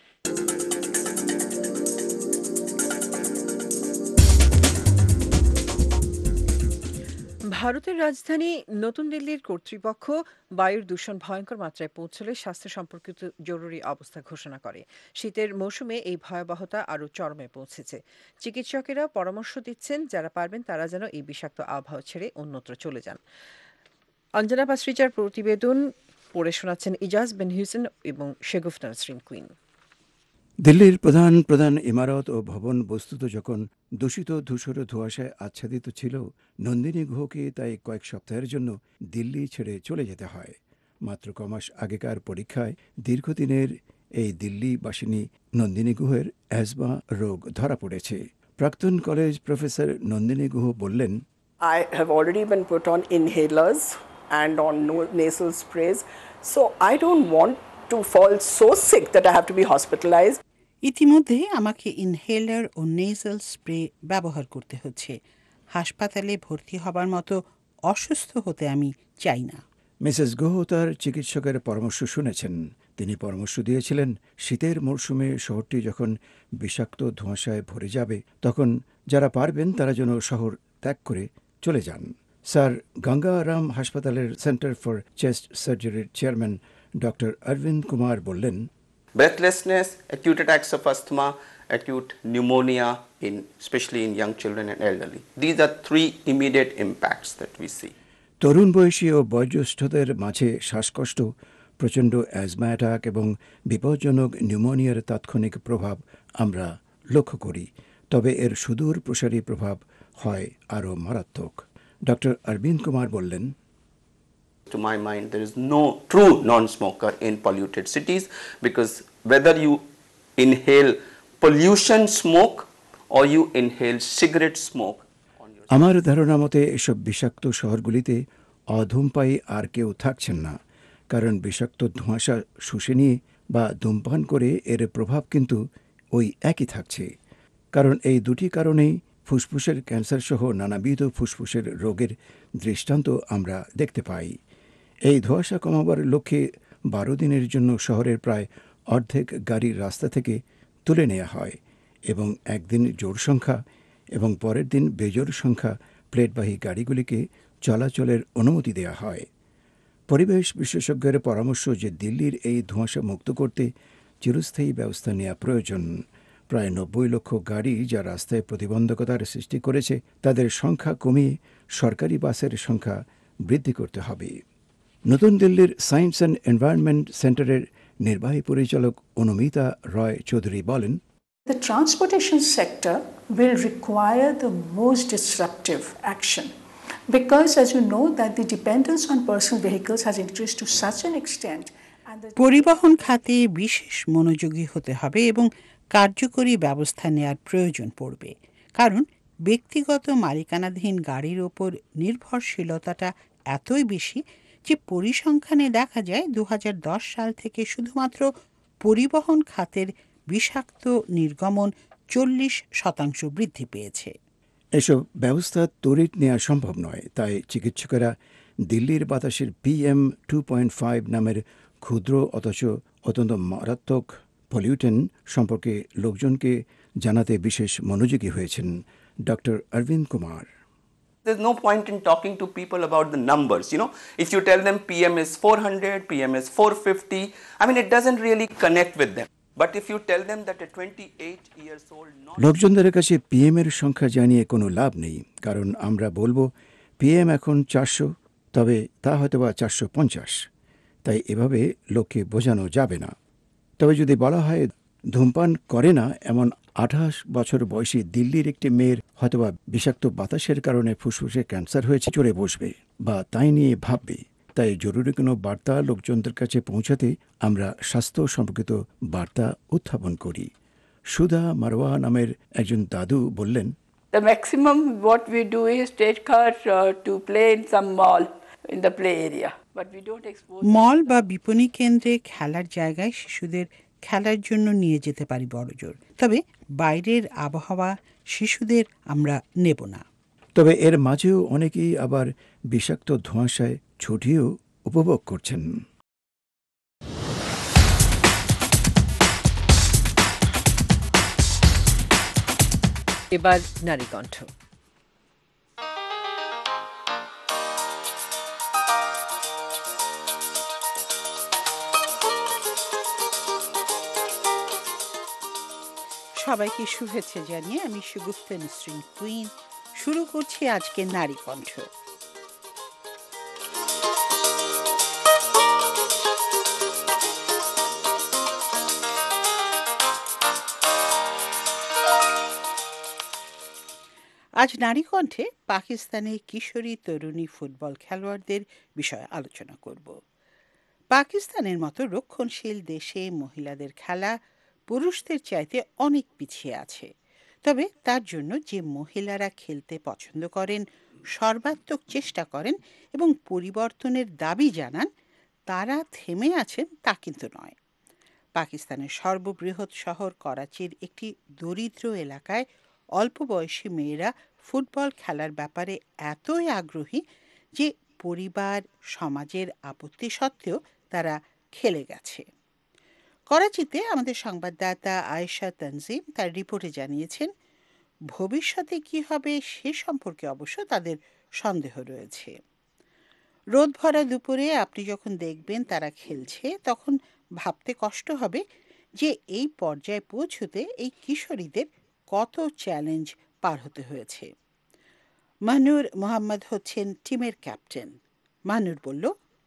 ভারতের রাজধানী নতুন দিল্লির কর্তৃপক্ষ বায়ুর দূষণ ভয়ঙ্কর মাত্রায় পৌঁছলে স্বাস্থ্য সম্পর্কিত জরুরি অবস্থা ঘোষণা করে। শীতের মৌসুমে এই ভয়াবহতা আরও চরমে পৌঁছেছে। চিকিৎসকেরা পরামর্শ দিচ্ছেন যারা পারবেন তারা যেন এই বিষাক্ত আবহাওয়া ছেড়ে অন্যত্র চলে যান। অঞ্জনা পাসরিচার প্রতিবেদন পড়ে শোনাচ্ছেন ইজাজ বিন হুসেন এবং শেগুফতা নাসরিন কুইন। দিল্লির প্রধান প্রধান ইমারত ও ভবন বস্তুত যখন দূষিত ধূসর ধোঁয়াশায় আচ্ছাদিত ছিল, নন্দিনী গুহকে তাই কয়েক সপ্তাহের জন্য দিল্লি ছেড়ে চলে যেতে হয়। মাত্র কমাস আগেকার পরীক্ষায় দীর্ঘদিনের এই দিল্লি বাসিনী নন্দিনী গুহের অ্যাজমা রোগ ধরা পড়েছে। প্রাক্তন কলেজ প্রফেসর নন্দিনী গুহ বললেন, I have already been put on inhalers and on nasal sprays, so I don't want to fall so sick that I have to be hospitalized. ইতিমধ্যে আমাকে ইনহেলার ও নেজাল স্প্রে ব্যবহার করতে হচ্ছে। হাসপাতালে ভর্তি হবার মতো অসুস্থ হতে আমি চাই না। মিসেস গুহ তার চিকিৎসকের পরামর্শ শুনেছেন। তিনি পরামর্শ দিয়েছিলেন, শীতের মরশুমে শহরটি যখন বিষাক্ত ধোঁয়াশায় ভরে যাবে, তখন যারা পারবেন তারা যেন শহর ত্যাগ করে চলে যান। স্যার গঙ্গারাম হাসপাতালের সেন্টার ফর চেস্ট সার্জারির চেয়ারম্যান ডক্টর অরবিন্দ কুমার বললেন, breathlessness, acute attacks of asthma, acute pneumonia, in, especially in young children and elderly. These are three immediate impacts that we see. তরুণ বয়সী ও বয়োজ্যেষ্ঠদের মাঝে শ্বাসকষ্ট, প্রচণ্ড অ্যাজমা অ্যাটাক এবং বিপজ্জনক নিউমোনিয়ার তাৎক্ষণিক প্রভাব আমরা লক্ষ্য করি, তবে এর সুদূর প্রসারী প্রভাব হয় আরও মারাত্মক। ডক্টর অরবিন্দ কুমার বললেন, To my mind, there is no true non-smoker in polluted cities, because whether you inhale pollution smoke or you inhale cigarette smoke. আমার ধারণা মতে এসব বিষাক্ত শহরগুলিতে অধূমপায়ী আর কেউ থাকছেন না, কারণ বিষাক্ত ধোঁয়াশা শুষে নিয়ে বা ধূমপান করে এর প্রভাব কিন্তু ওই একই থাকছে। কারণ এই দুটি কারণেই ফুসফুসের ক্যান্সার সহ নানাবিধ ফুসফুসের রোগের দৃষ্টান্ত আমরা দেখতে পাই। এই ধোঁয়াশা কমাবার লক্ষ্যে বারো দিনের জন্য শহরের প্রায় অর্ধেক গাড়ির রাস্তা থেকে তুলে নেওয়া হয় এবং একদিন জোড় সংখ্যা এবং পরের দিন বেজোড় সংখ্যা প্লেটবাহী গাড়িগুলিকে চলাচলের অনুমতি দেওয়া হয়। পরিবেশ বিশেষজ্ঞের পরামর্শ যে দিল্লির এই ধোঁয়াশা মুক্ত করতে চিরস্থায়ী ব্যবস্থা নেওয়া প্রয়োজন। প্রায় নব্বই লক্ষ গাড়ি যা রাস্তায় প্রতিবন্ধকতার সৃষ্টি করেছে, তাদের সংখ্যা কমিয়ে সরকারি বাসের সংখ্যা বৃদ্ধি করতে হবে। নতুন দিল্লির সায়েন্স অ্যান্ড এনভায়রনমেন্ট সেন্টারের নির্বাহী পরিচালক অনুমিতা রয় চৌধুরী বলেন, The transportation sector will require the most disruptive action because, as you know, that the dependence on personal vehicles has increased to such an extent. পরিবহন খাতে বিশেষ মনোযোগী হতে হবে এবং কার্যকরী ব্যবস্থা নেওয়ার প্রয়োজন পড়বে, কারণ ব্যক্তিগত মালিকানাধীন গাড়ির ওপর নির্ভরশীলতাটা এতই বেশি যে পরিসংখ্যানে দেখা যায় দু হাজার দশ সাল থেকে শুধুমাত্র পরিবহন খাতের বিষাক্ত নির্গমন চল্লিশ শতাংশ বৃদ্ধি পেয়েছে। এসব ব্যবস্থা তড়িৎ নেওয়া সম্ভব নয়, তাই চিকিৎসকেরা দিল্লির বাতাসের পিএম টু পয়েন্ট ফাইভ নামের ক্ষুদ্র অথচ অত্যন্ত মারাত্মক পলিউটেন সম্পর্কে লোকজনকে জানাতে বিশেষ মনোযোগী হয়েছেন doctor Arvind Kumar. There's no point in talking to people about the numbers, you know. If you tell them P M is four hundred, P M is four fifty, I mean, it doesn't really connect with them. But if you tell them that a twenty-eight years old... লোকজনদের কাছে PM এর সংখ্যা জানিয়ে কোনো লাভ নেই, কারণ আমরা বলবো পিএম এখন চারশো, তবে তা হয়তো বা চারশো পঞ্চাশ। তাই এভাবে লোককে বোঝানো যাবে না। তবে যদি বলা হয় ধূমপান করে না এমন আঠাশ বছর বয়সী দিল্লির একটি মেয়ের হয়তোবা বিষাক্ত বাতাসের কারণে ফুসফুসে ক্যান্সার হয়েছে, চড়ে বসবে বা তাই নিয়ে ভাববে। তাই জরুরি কোনো বার্তা লোকজনদের কাছে পৌঁছাতে আমরা স্বাস্থ্য সম্পর্কিত বার্তা উত্থাপন করি। সুধা মারওয়া নামের একজন দাদু বললেন, The maximum what we do is take her uh, to play in some mall in the play area, but we don't expose. মল বা বিপণী কেন্দ্রে খেলার জায়গায় শিশুদের খেলার জন্য নিয়ে যেতে পারি বড়জোর, তবে বাইরের আবহাওয়া শিশুদের আমরা নেব না। তবে এর মাঝেও অনেকেই আবার বিষাক্ত ধোঁয়াশায় ছুটিও উপভোগ করছেন। এবার নারী কণ্ঠ। সবাইকে শুভেচ্ছা জানিয়ে আমি সুগুপ্তা নসরিন কুইন শুরু করছি আজকে নারী কণ্ঠ। আজ নারী কণ্ঠে পাকিস্তানে কিশোরী তরুণী ফুটবল খেলোয়াড়দের বিষয়ে আলোচনা করব। পাকিস্তানের মতো রক্ষণশীল দেশে মহিলাদের খেলা পুরুষদের চাইতে অনেক পিছিয়ে আছে, তবে তার জন্য যে মহিলারা খেলতে পছন্দ করেন, সর্বাত্মক চেষ্টা করেন এবং পরিবর্তনের দাবি জানান, তারা থেমে আছেন তা কিন্তু নয়। পাকিস্তানের সর্ববৃহৎ শহর করাচির একটি দরিদ্র এলাকায় অল্প বয়সী মেয়েরা ফুটবল খেলার ব্যাপারে এতই আগ্রহী যে পরিবার সমাজের আপত্তি সত্ত্বেও তারা খেলে গেছে। করাচিতে আমাদের সংবাদদাতা আয়েশা তানজিম তার রিপোর্টে জানিয়েছেন, ভবিষ্যতে কি হবে সে সম্পর্কে অবশ্য তাদের সন্দেহ রয়েছে। রোদ ভরা দুপুরে আপনি যখন দেখবেন তারা খেলছে, তখন ভাবতে কষ্ট হবে যে এই পর্যায়ে পৌঁছতে এই কিশোরীদের কত চ্যালেঞ্জ পার হতে হয়েছে। মাহনুর মোহাম্মদ হচ্ছেন টিমের ক্যাপ্টেন। মাহনুর বলল,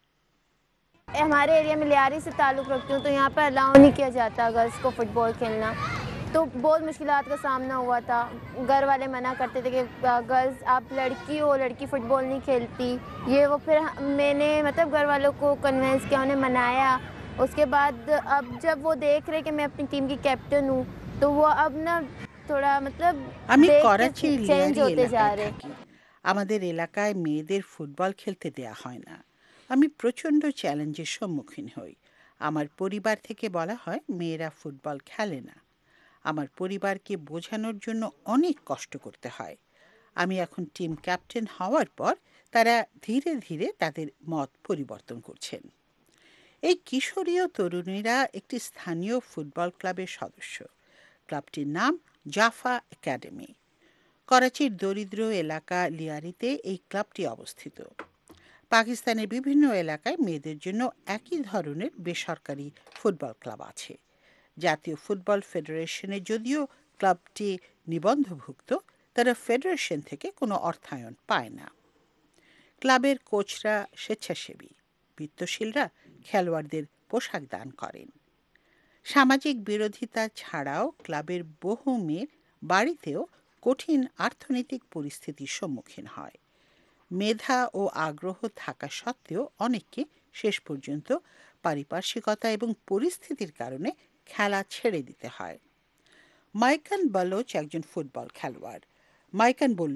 हमारे एरिया में लियारी से ताल्लुक़ रखती हूँ, तो यहाँ पर अलाउ नहीं किया जाता गर्ल्स को फुटबॉल खेलना, तो बहुत मुश्किलात का सामना हुआ था। घर वाले मना करते थे कि गर्ल्स आप लड़की हो, लड़की फ़ुटबॉल नहीं खेलती, ये वो। फिर मैंने मतलब घर वालों को कन्विंस किया, उन्हें मनाया। उसके बाद अब जब वो देख रहे कि मैं अपनी टीम की कैप्टन हूँ, तो वो अब ना थोड़ा मतलब আমি করাচির चेंज होते जा এলাকায় रहे। থাকি। আমাদের এলাকায় মেয়েদের ফুটবল খেলতে দেয়া হয় না। আমি প্রচণ্ড চ্যালেঞ্জের সম্মুখীন হই। আমার পরিবার থেকে বলা হয় মেয়েরা ফুটবল খেলে না। আমার পরিবারকে বোঝানোর জন্য অনেক কষ্ট করতে হয়। আমি এখন টিম ক্যাপ্টেন হওয়ার পর তারা ধীরে ধীরে তাদের মত পরিবর্তন করছেন। এই কিশোরীয় তরুণীরা একটি স্থানীয় ফুটবল ক্লাবের সদস্য। ক্লাবটির নাম জাফা একাডেমি। করাচির দরিদ্র এলাকা লিয়ারিতে এই ক্লাবটি অবস্থিত। পাকিস্তানের বিভিন্ন এলাকায় মেয়েদের জন্য একই ধরনের বেসরকারি ফুটবল ক্লাব আছে। জাতীয় ফুটবল ফেডারেশনে যদিও ক্লাবটি নিবন্ধভুক্ত, তারা ফেডারেশন থেকে কোনো অর্থায়ন পায় না। ক্লাবের কোচরা স্বেচ্ছাসেবী, বিত্তশীলরা খেলোয়াড়দের পোশাক দান করেন। সামাজিক বিরোধিতা ছাড়াও ক্লাবের বহু মেয়ের বাড়িতেও কঠিন অর্থনৈতিক পরিস্থিতির সম্মুখীন হয়। মেধা ও আগ্রহ থাকা সত্ত্বেও অনেককে শেষ পর্যন্ত পারিপার্শ্বিকতা এবং পরিস্থিতির কারণে খেলা ছেড়ে দিতে হয়। মাইকান বালোচ একজন ফুটবল খেলোয়াড়। মাইকান বলল,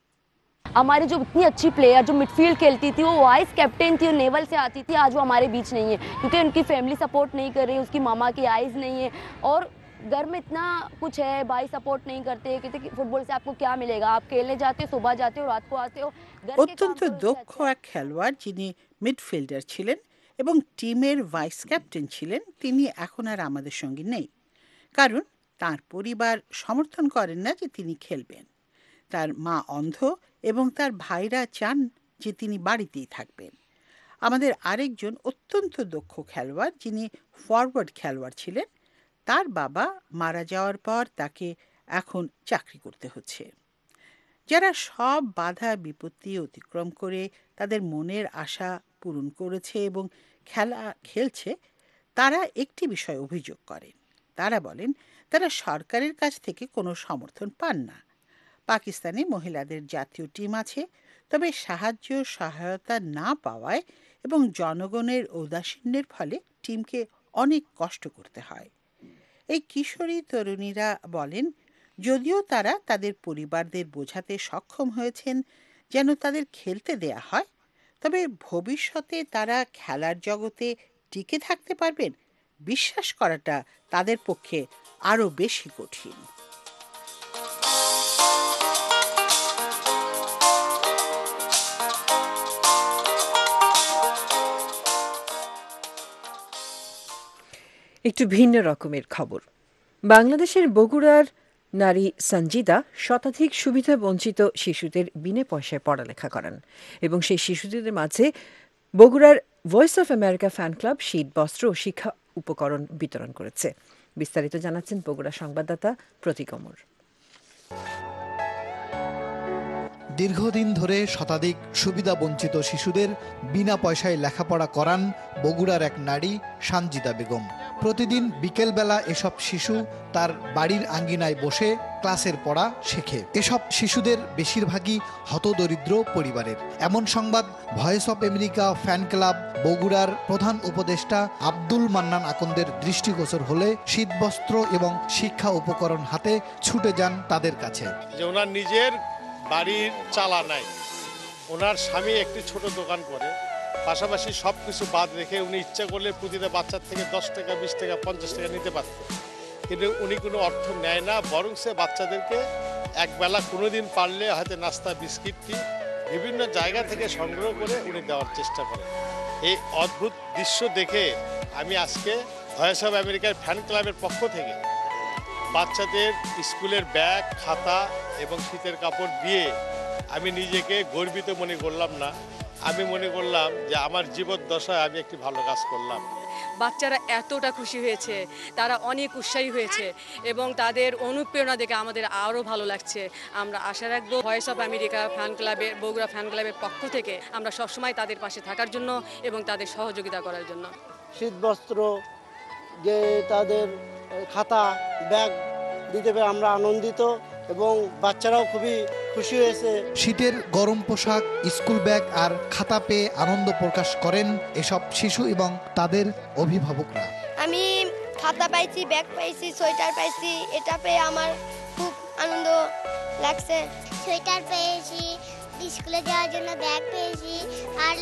हमारी जो इतनी अच्छी प्लेयर जो मिडफील्ड खेलती थी, वो वाइस कैप्टन थी और नेवल से आती थी, आज वो हमारे बीच नहीं है क्योंकि उनकी फैमिली सपोर्ट नहीं कर रही, उसकी मामा की आइज़ नहीं है और घर में इतना कुछ है, भाई सपोर्ट नहीं करते, कहते कि फुटबॉल से आपको क्या मिलेगा, आप खेलने जाते हो, सुबह जाते हो, रात को आते हो। অত্যন্ত দক্ষ এক খেলোয়াড় যিনি মিডফিল্ডার ছিলেন এবং টিমের ভাইস ক্যাপ্টেন ছিলেন, তিনি এখন আর আমাদের সঙ্গে নেই। কারণ তার পরিবার সমর্থন করেন না যে তিনি খেলবেন। তার মা অন্ধ এবং তার ভাইরা চান যে তিনি বাড়িতেই থাকবেন। আমাদের আরেকজন অত্যন্ত দক্ষ খেলোয়াড়, যিনি ফরওয়ার্ড খেলোয়াড় ছিলেন, তার বাবা মারা যাওয়ার পর তাকে এখন চাকরি করতে হচ্ছে। যারা সব বাধা বিপত্তি অতিক্রম করে তাদের মনের আশা পূরণ করেছে এবং খেলা খেলছে, তারা একটি বিষয় অভিযোগ করেন। তারা বলেন তারা সরকারের কাছ থেকে কোনো সমর্থন পান না। পাকিস্তানে মহিলাদের জাতীয় টিম আছে, তবে সাহায্য সহায়তা না পাওয়ায় এবং জনগণের ঔদাসীন্যের ফলে টিমকে অনেক কষ্ট করতে হয়। এই কিশোরী তরুণীরা বলেন যদিও তারা তাদের পরিবারদের বোঝাতে সক্ষম হয়েছেন যেন তাদের খেলতে দেয়া হয়, তবে ভবিষ্যতে তারা খেলার জগতে টিকে থাকতে পারবেন বিশ্বাস করাটা তাদের পক্ষে আরও বেশি কঠিন। একটু ভিন্ন রকমের খবর। বাংলাদেশের বগুড়ার নারী সঞ্জিদা শতাধিক সুবিধা বঞ্চিত শিশুদের বিনা পয়সায় পড়ালেখা করান এবং সেই শিশুদের মাঝে বগুড়ার voice of America fan club শীত বস্ত্র ও শিক্ষা উপকরণ বিতরণ করেছে। বিস্তারিত জানাচ্ছেন বগুড়া সংবাদদাতা প্রতীক অমর। দীর্ঘদিন ধরে শতাধিক সুবিধা বঞ্চিত শিশুদের বিনা পয়সায় লেখাপড়া করান বগুড়ার এক নারী সঞ্জিদা বেগম। প্রতিদিন বিকেলবেলা এসব শিশু তার বাড়ির আঙ্গিনায় বসে ক্লাসের পড়া শেখে। এসব শিশুদের বেশিরভাগই হতদরিদ্র পরিবারের। এমন সংবাদ voice of America fan club বগুড়ার প্রধান উপদেষ্টা আব্দুল মান্নান আকন্দের দৃষ্টিগোচর হলে শীতবস্ত্র এবং শিক্ষা উপকরণ হাতে ছুটে যান তাদের কাছে। যে ওনার নিজের বাড়ির চালা নাই, ওনার স্বামী একটি ছোট দোকান করে, পাশাপাশি সব কিছু বাদ রেখে উনি ইচ্ছা করলে প্রতিটা বাচ্চার থেকে দশ টাকা বিশ টাকা পঞ্চাশ টাকা নিতে পারত, কিন্তু উনি কোনো অর্থ নেয় না, বরং সে বাচ্চাদেরকে একবেলা কোনো দিন পারলে হয়তো নাস্তা বিস্কিটটি বিভিন্ন জায়গা থেকে সংগ্রহ করে উনি দেওয়ার চেষ্টা করেন। এই অদ্ভুত দৃশ্য দেখে আমি আজকে ভয়েস অফ আমেরিকার ফ্যান ক্লাবের পক্ষ থেকে বাচ্চাদের স্কুলের ব্যাগ, খাতা এবং শীতের কাপড় দিয়ে আমি নিজেকে গর্বিত মনে করলাম না। আমি মনে করলাম যে আমার জীবদ্দশায় আমি একটি ভালো কাজ করলাম। বাচ্চারা এতটা খুশি হয়েছে, তারা অনেক উৎসাহী হয়েছে এবং তাদের অনুপ্রেরণা দেখে আমাদের আরও ভালো লাগছে। আমরা আশা রাখবো ভয়েস অফ আমেরিকা ফ্যান ক্লাবের বগুড়া ফ্যান ক্লাবের পক্ষ থেকে আমরা সবসময় তাদের পাশে থাকার জন্য এবং তাদের সহযোগিতা করার জন্য। শীতবস্ত্র যে তাদের খাতা ব্যাগ দিতে পেরে আমরা আনন্দিত এবং বাচ্চারাও খুবই খুশি হয়েছে। শীতের গরম পোশাক, স্কুল ব্যাগ আর খাতা পেয়ে আনন্দ প্রকাশ করেন এসব শিশু এবং তাদের অভিভাবকরা। আমি খাতা পাইছি, ব্যাগ পাইছি, সোয়েটার পাইছি, এটা পেয়ে আমার খুব আনন্দ লাগছে। সোয়েটার পেয়েছি, স্কুলে যাওয়ার জন্য ব্যাগ পেয়েছি আর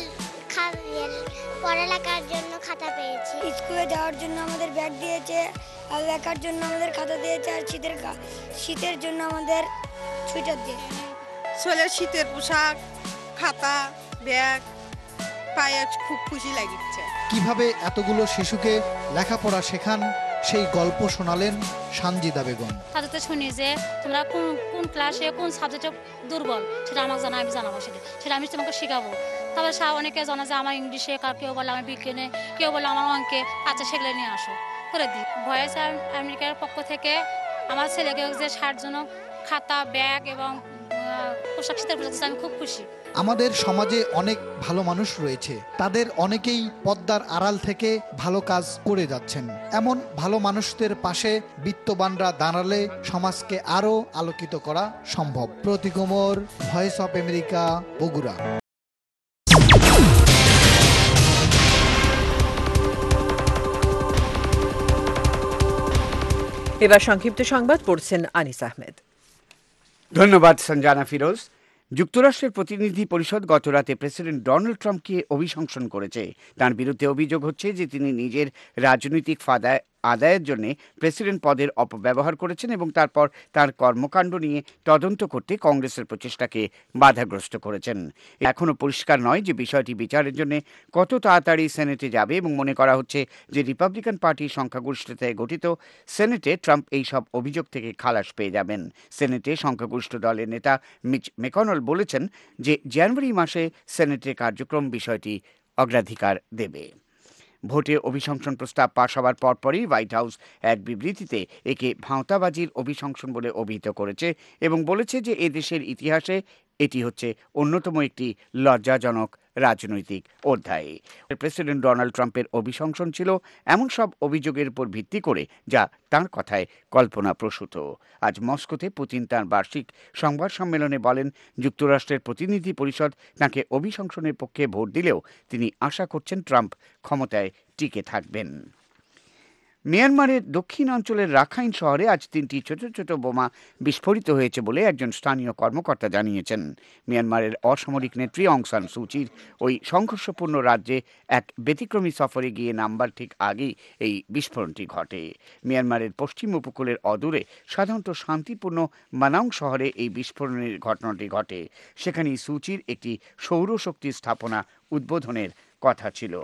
পড়ালেখার জন্য খাতা পেয়েছি। স্কুলে যাওয়ার জন্য আমাদের ব্যাগ দিয়েছে আর লেখার জন্য আমাদের খাতা দিয়েছে আর শীতের শীতের জন্য আমাদের সোয়েটার দিয়েছে। ছেলের শীতের পোশাক, খাতা, ব্যাগ পায়ে খুব খুশি লাগছে। কিভাবে এতগুলো শিশুকে লেখাপড়া শেখান সেই গল্প শোনালেন সঞ্জিদা বেগম। তাদেরকে শুনি যে তোমরা কোন কোন ক্লাসে কোন সাবজেক্টে দুর্বল সেটা আমাকে জানা, আমি জানাবো সেটা সেটা আমি তোমাকে শেখাবো। তারপরে সা অনেকে জানা যে আমার ইংলিশে, কেউ বলে আমার বিজ্ঞানে, কেউ বলে আমার অঙ্কে, আচ্ছা সেগুলো নিয়ে আসো করে দিই। ভয়েস আমেরিকার পক্ষ থেকে আমার ছেলেকে যে ষাট জন খাতা, ব্যাগ এবং পোশাক, শীতের পোশাক দিচ্ছে, আমি খুব খুশি। আমাদের সমাজে অনেক ভালো মানুষ রয়েছে, তাদের অনেকেই পর্দার আড়াল থেকে ভালো কাজ করে যাচ্ছেন। এমন ভালো মানুষদের পাশে বিত্তবানরা দাঁড়ালে সমাজকে আরও আলোকিত করা সম্ভব। Pratik Omar, voice of America, Bogura. এবার সংক্ষিপ্ত সংবাদ পড়ছেন আনিস আহমেদ। ধন্যবাদ সঞ্জানা ফিরোজ। যুক্তরাষ্ট্রের প্রতিনিধি পরিষদ গতরাতে প্রেসিডেন্ট ডোনাল্ড ট্রাম্পকে অভিশংসন করেছে। তার বিরুদ্ধে অভিযোগ হচ্ছে যে তিনি নিজের রাজনৈতিক ফায়দায় আদায়ের জন্য প্রেসিডেন্ট পদের অপব্যবহার করেছেন এবং তারপর তার কর্মকাণ্ড নিয়ে তদন্ত করতে কংগ্রেসের প্রচেষ্টাকে বাধাগ্রস্ত করেছেন। এখনও পরিষ্কার নয় যে বিষয়টি বিচারের জন্য কত তাড়াতাড়ি সেনেটে যাবে এবং মনে করা হচ্ছে যে রিপাবলিকান পার্টির সংখ্যাগরিষ্ঠতায় গঠিত সেনেটে ট্রাম্প এই সব অভিযোগ থেকে খালাস পেয়ে যাবেন। সেনেটে সংখ্যাগরিষ্ঠ দলের নেতা মিচ ম্যাকনেল বলেছেন যে জানুয়ারি মাসে সেনেটের কার্যক্রম বিষয়টি অগ্রাধিকার দেবে। ভোটে অভিশংসন প্রস্তাব পাশ হওয়ার পরপরই হোয়াইট হাউস এক বিবৃতিতে একে ভাঁওতাবাজির অভিশংসন বলে অভিহিত করেছে এবং বলেছে যে এ দেশের ইতিহাসে এটি হচ্ছে অন্যতম একটি লজ্জাজনক রাজনৈতিক অধ্যায়। প্রেসিডেন্ট ডোনাল্ড ট্রাম্পের অভিশংসন ছিল এমন সব অভিযোগের উপর ভিত্তি করে যা তাঁর কথায় কল্পনাপ্রসূত। আজ মস্কোতে পুতিন তাঁর বার্ষিক সংবাদ সম্মেলনে বলেন, যুক্তরাষ্ট্রের প্রতিনিধি পরিষদ তাঁকে অভিশংসনের পক্ষে ভোট দিলেও তিনি আশা করছেন ট্রাম্প ক্ষমতায় টিকে থাকবেন। মিয়ানমারের দক্ষিণ অঞ্চলের রাখাইন শহরে আজ তিনটি ছোট ছোট বোমা বিস্ফোরিত হয়েছে বলে একজন স্থানীয় কর্মকর্তা জানিয়েছেন। মিয়ানমারের অসামরিক নেত্রী অং সান সুচির ওই সংঘর্ষপূর্ণ রাজ্যে এক ব্যতিক্রমী সফরে গিয়ে নামবার ঠিক আগেই এই বিস্ফোরণটি ঘটে। মিয়ানমারের পশ্চিম উপকূলের অদূরে সাধারণত শান্তিপূর্ণ মানাং শহরে এই বিস্ফোরণের ঘটনাটি ঘটে। সেখানেই সুচির একটি সৌরশক্তি স্থাপনা উদ্বোধনের কথা ছিল।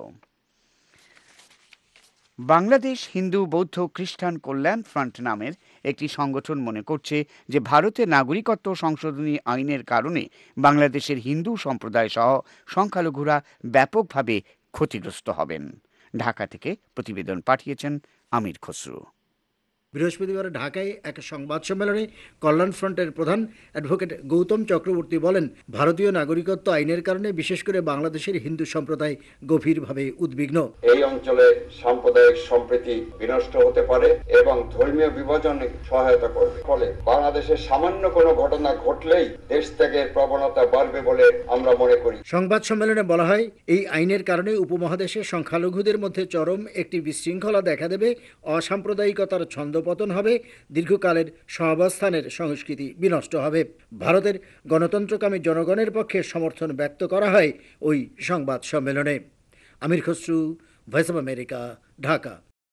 বাংলাদেশ হিন্দু বৌদ্ধ খ্রিস্টান কল্যাণ ফ্রন্ট নামের একটি সংগঠন মনে করছে যে ভারতের নাগরিকত্ব সংশোধনী আইনের কারণে বাংলাদেশের হিন্দু সম্প্রদায় সহ সংখ্যালঘুরা ব্যাপকভাবে ক্ষতিগ্রস্ত হবেন। ঢাকা থেকে প্রতিবেদন পাঠিয়েছেন আমির খসরু। বৃহস্পতিবার ঢাকায় এক সংবাদ সম্মেলনে কল্যাণ ফ্রন্টের প্রধান অ্যাডভোকেট গৌতম চক্রবর্তী বলেন, ভারতীয় নাগরিকত্ব আইনের কারণে বিশেষ করে বাংলাদেশের হিন্দু সম্প্রদায় গভীরভাবে উদ্বিগ্ন। এই অঞ্চলে সাম্প্রদায়িক সম্প্রীতি বিনষ্ট হতে পারে এবং ধর্মীয় বিভাজনে সহায়তা করবে। ফলে বাংলাদেশের সামান্য কোনো ঘটনা ঘটলেই দেশ ত্যাগের প্রবণতা বাড়বে বলে আমরা মনে করি। সংবাদ সম্মেলনে বলা হয়, এই আইনের কারণে উপমহাদেশের সংখ্যালঘুদের মধ্যে চরম একটি বিশৃঙ্খলা দেখা দেবে, অসাম্প্রদায়িকতার ছন্দ পতন হবে, দীর্ঘকালের সহাবস্থানের সংস্কৃতি বিনষ্ট হবে। ভারতের গণতন্ত্রকামী জনগণের পক্ষে সমর্থন ব্যক্ত করা হয় ওই সংবাদ সম্মেলনে। Amir Khasru, voice of America, Dhaka.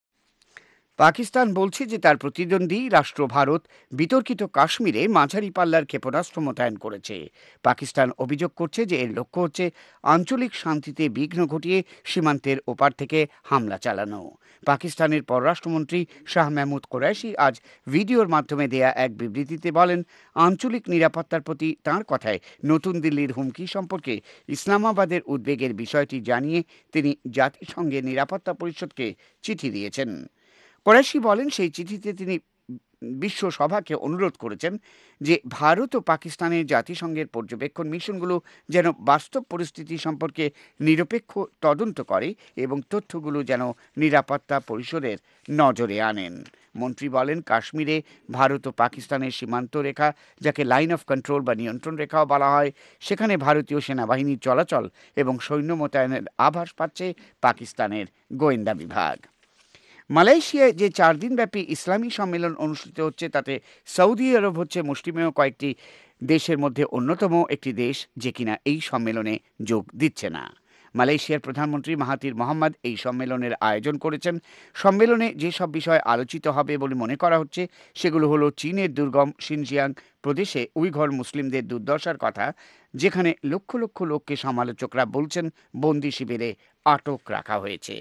Pakistan বলছে যে তার প্রতিদ্বন্দ্বী রাষ্ট্র ভারত বিতর্কিত কাশ্মীরে মাঝারি পাল্লার ক্ষেপণাস্ত্র মোতায়েন করেছে। পাকিস্তান অভিযোগ করছে যে এর লক্ষ্য হচ্ছে আঞ্চলিক শান্তিতে বিঘ্ন ঘটিয়ে সীমান্তের ওপার থেকে হামলা চালানো। পাকিস্তানের পররাষ্ট্রমন্ত্রী শাহ মেহমুদ কোরাইশি আজ ভিডিওর মাধ্যমে দেয়া এক বিবৃতিতে বলেন, আঞ্চলিক নিরাপত্তার প্রতি তাঁর কথায় নতুন দিল্লির হুমকি সম্পর্কে ইসলামাবাদের উদ্বেগের বিষয়টি জানিয়ে তিনি জাতিসংঘের নিরাপত্তা পরিষদকে চিঠি দিয়েছেন। কোরাইশি বলেন, সেই চিঠিতে তিনি বিশ্ব সভাকে অনুরোধ করেছেন যে ভারত ও পাকিস্তানের জাতিসংঘের পর্যবেক্ষণ মিশনগুলো যেন বাস্তব পরিস্থিতি সম্পর্কে নিরপেক্ষ তদন্ত করে এবং তথ্যগুলো যেন নিরাপত্তা পরিষদের নজরে আনেন। মন্ত্রী বলেন, কাশ্মীরে ভারত ও পাকিস্তানের সীমান্ত রেখা, যাকে লাইন অফ কন্ট্রোল বা নিয়ন্ত্রণ রেখাও বলা হয়, সেখানে ভারতীয় সেনাবাহিনীর চলাচল এবং সৈন্য মোতায়েনের আভাস পাচ্ছে পাকিস্তানের গোয়েন্দা বিভাগ। মালয়েশিয়ায় যে চার দিনব্যাপী ইসলামী সম্মেলন অনুষ্ঠিত হচ্ছে তাতে সৌদি আরব হচ্ছে মুষ্টিমেয় কয়েকটি দেশের মধ্যে অন্যতম একটি দেশ যে কিনা এই সম্মেলনে যোগ দিচ্ছে না। মালয়েশিয়ার প্রধানমন্ত্রী মাহাতির মোহাম্মদ এই সম্মেলনের আয়োজন করেছেন। সম্মেলনে যেসব বিষয় আলোচিত হবে বলে মনে করা হচ্ছে সেগুলো হলো চীনের দুর্গম শিনজিয়াং প্রদেশে উইঘর মুসলিমদের দুর্দশার কথা, যেখানে লক্ষ লক্ষ লোককে সমালোচকরা বলছেন বন্দি শিবিরে আটক রাখা হয়েছে।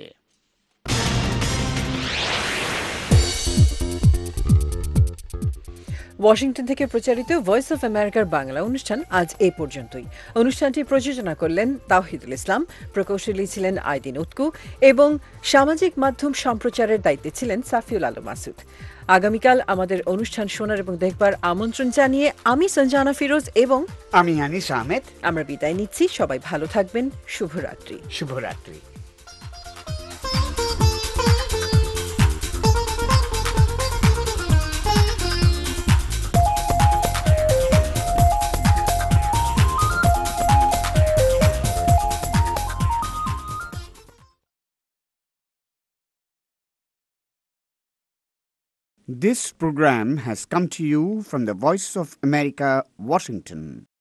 ওয়াশিংটন থেকে প্রচারিত ভয়েস অফ আমেরিকার বাংলা অনুষ্ঠান আজ এ পর্যন্তই। অনুষ্ঠানটি প্রযোজনা করলেন তাওহিদুল ইসলাম, প্রকৌশলী ছিলেন আইদিন উৎকু এবং সামাজিক মাধ্যম সম্প্রচারের দায়িত্বে ছিলেন সাফিউল আলম মাসুদ। আগামীকাল আমাদের অনুষ্ঠান শোনার এবং দেখবার আমন্ত্রণ জানিয়ে আমি সঞ্জানা ফিরোজ এবং আমি আনিস আহমেদ আমরা বিদায় নিচ্ছি। সবাই ভালো থাকবেন। শুভরাত্রি। শুভরাত্রি। This program has come to you from the Voice of America, Washington.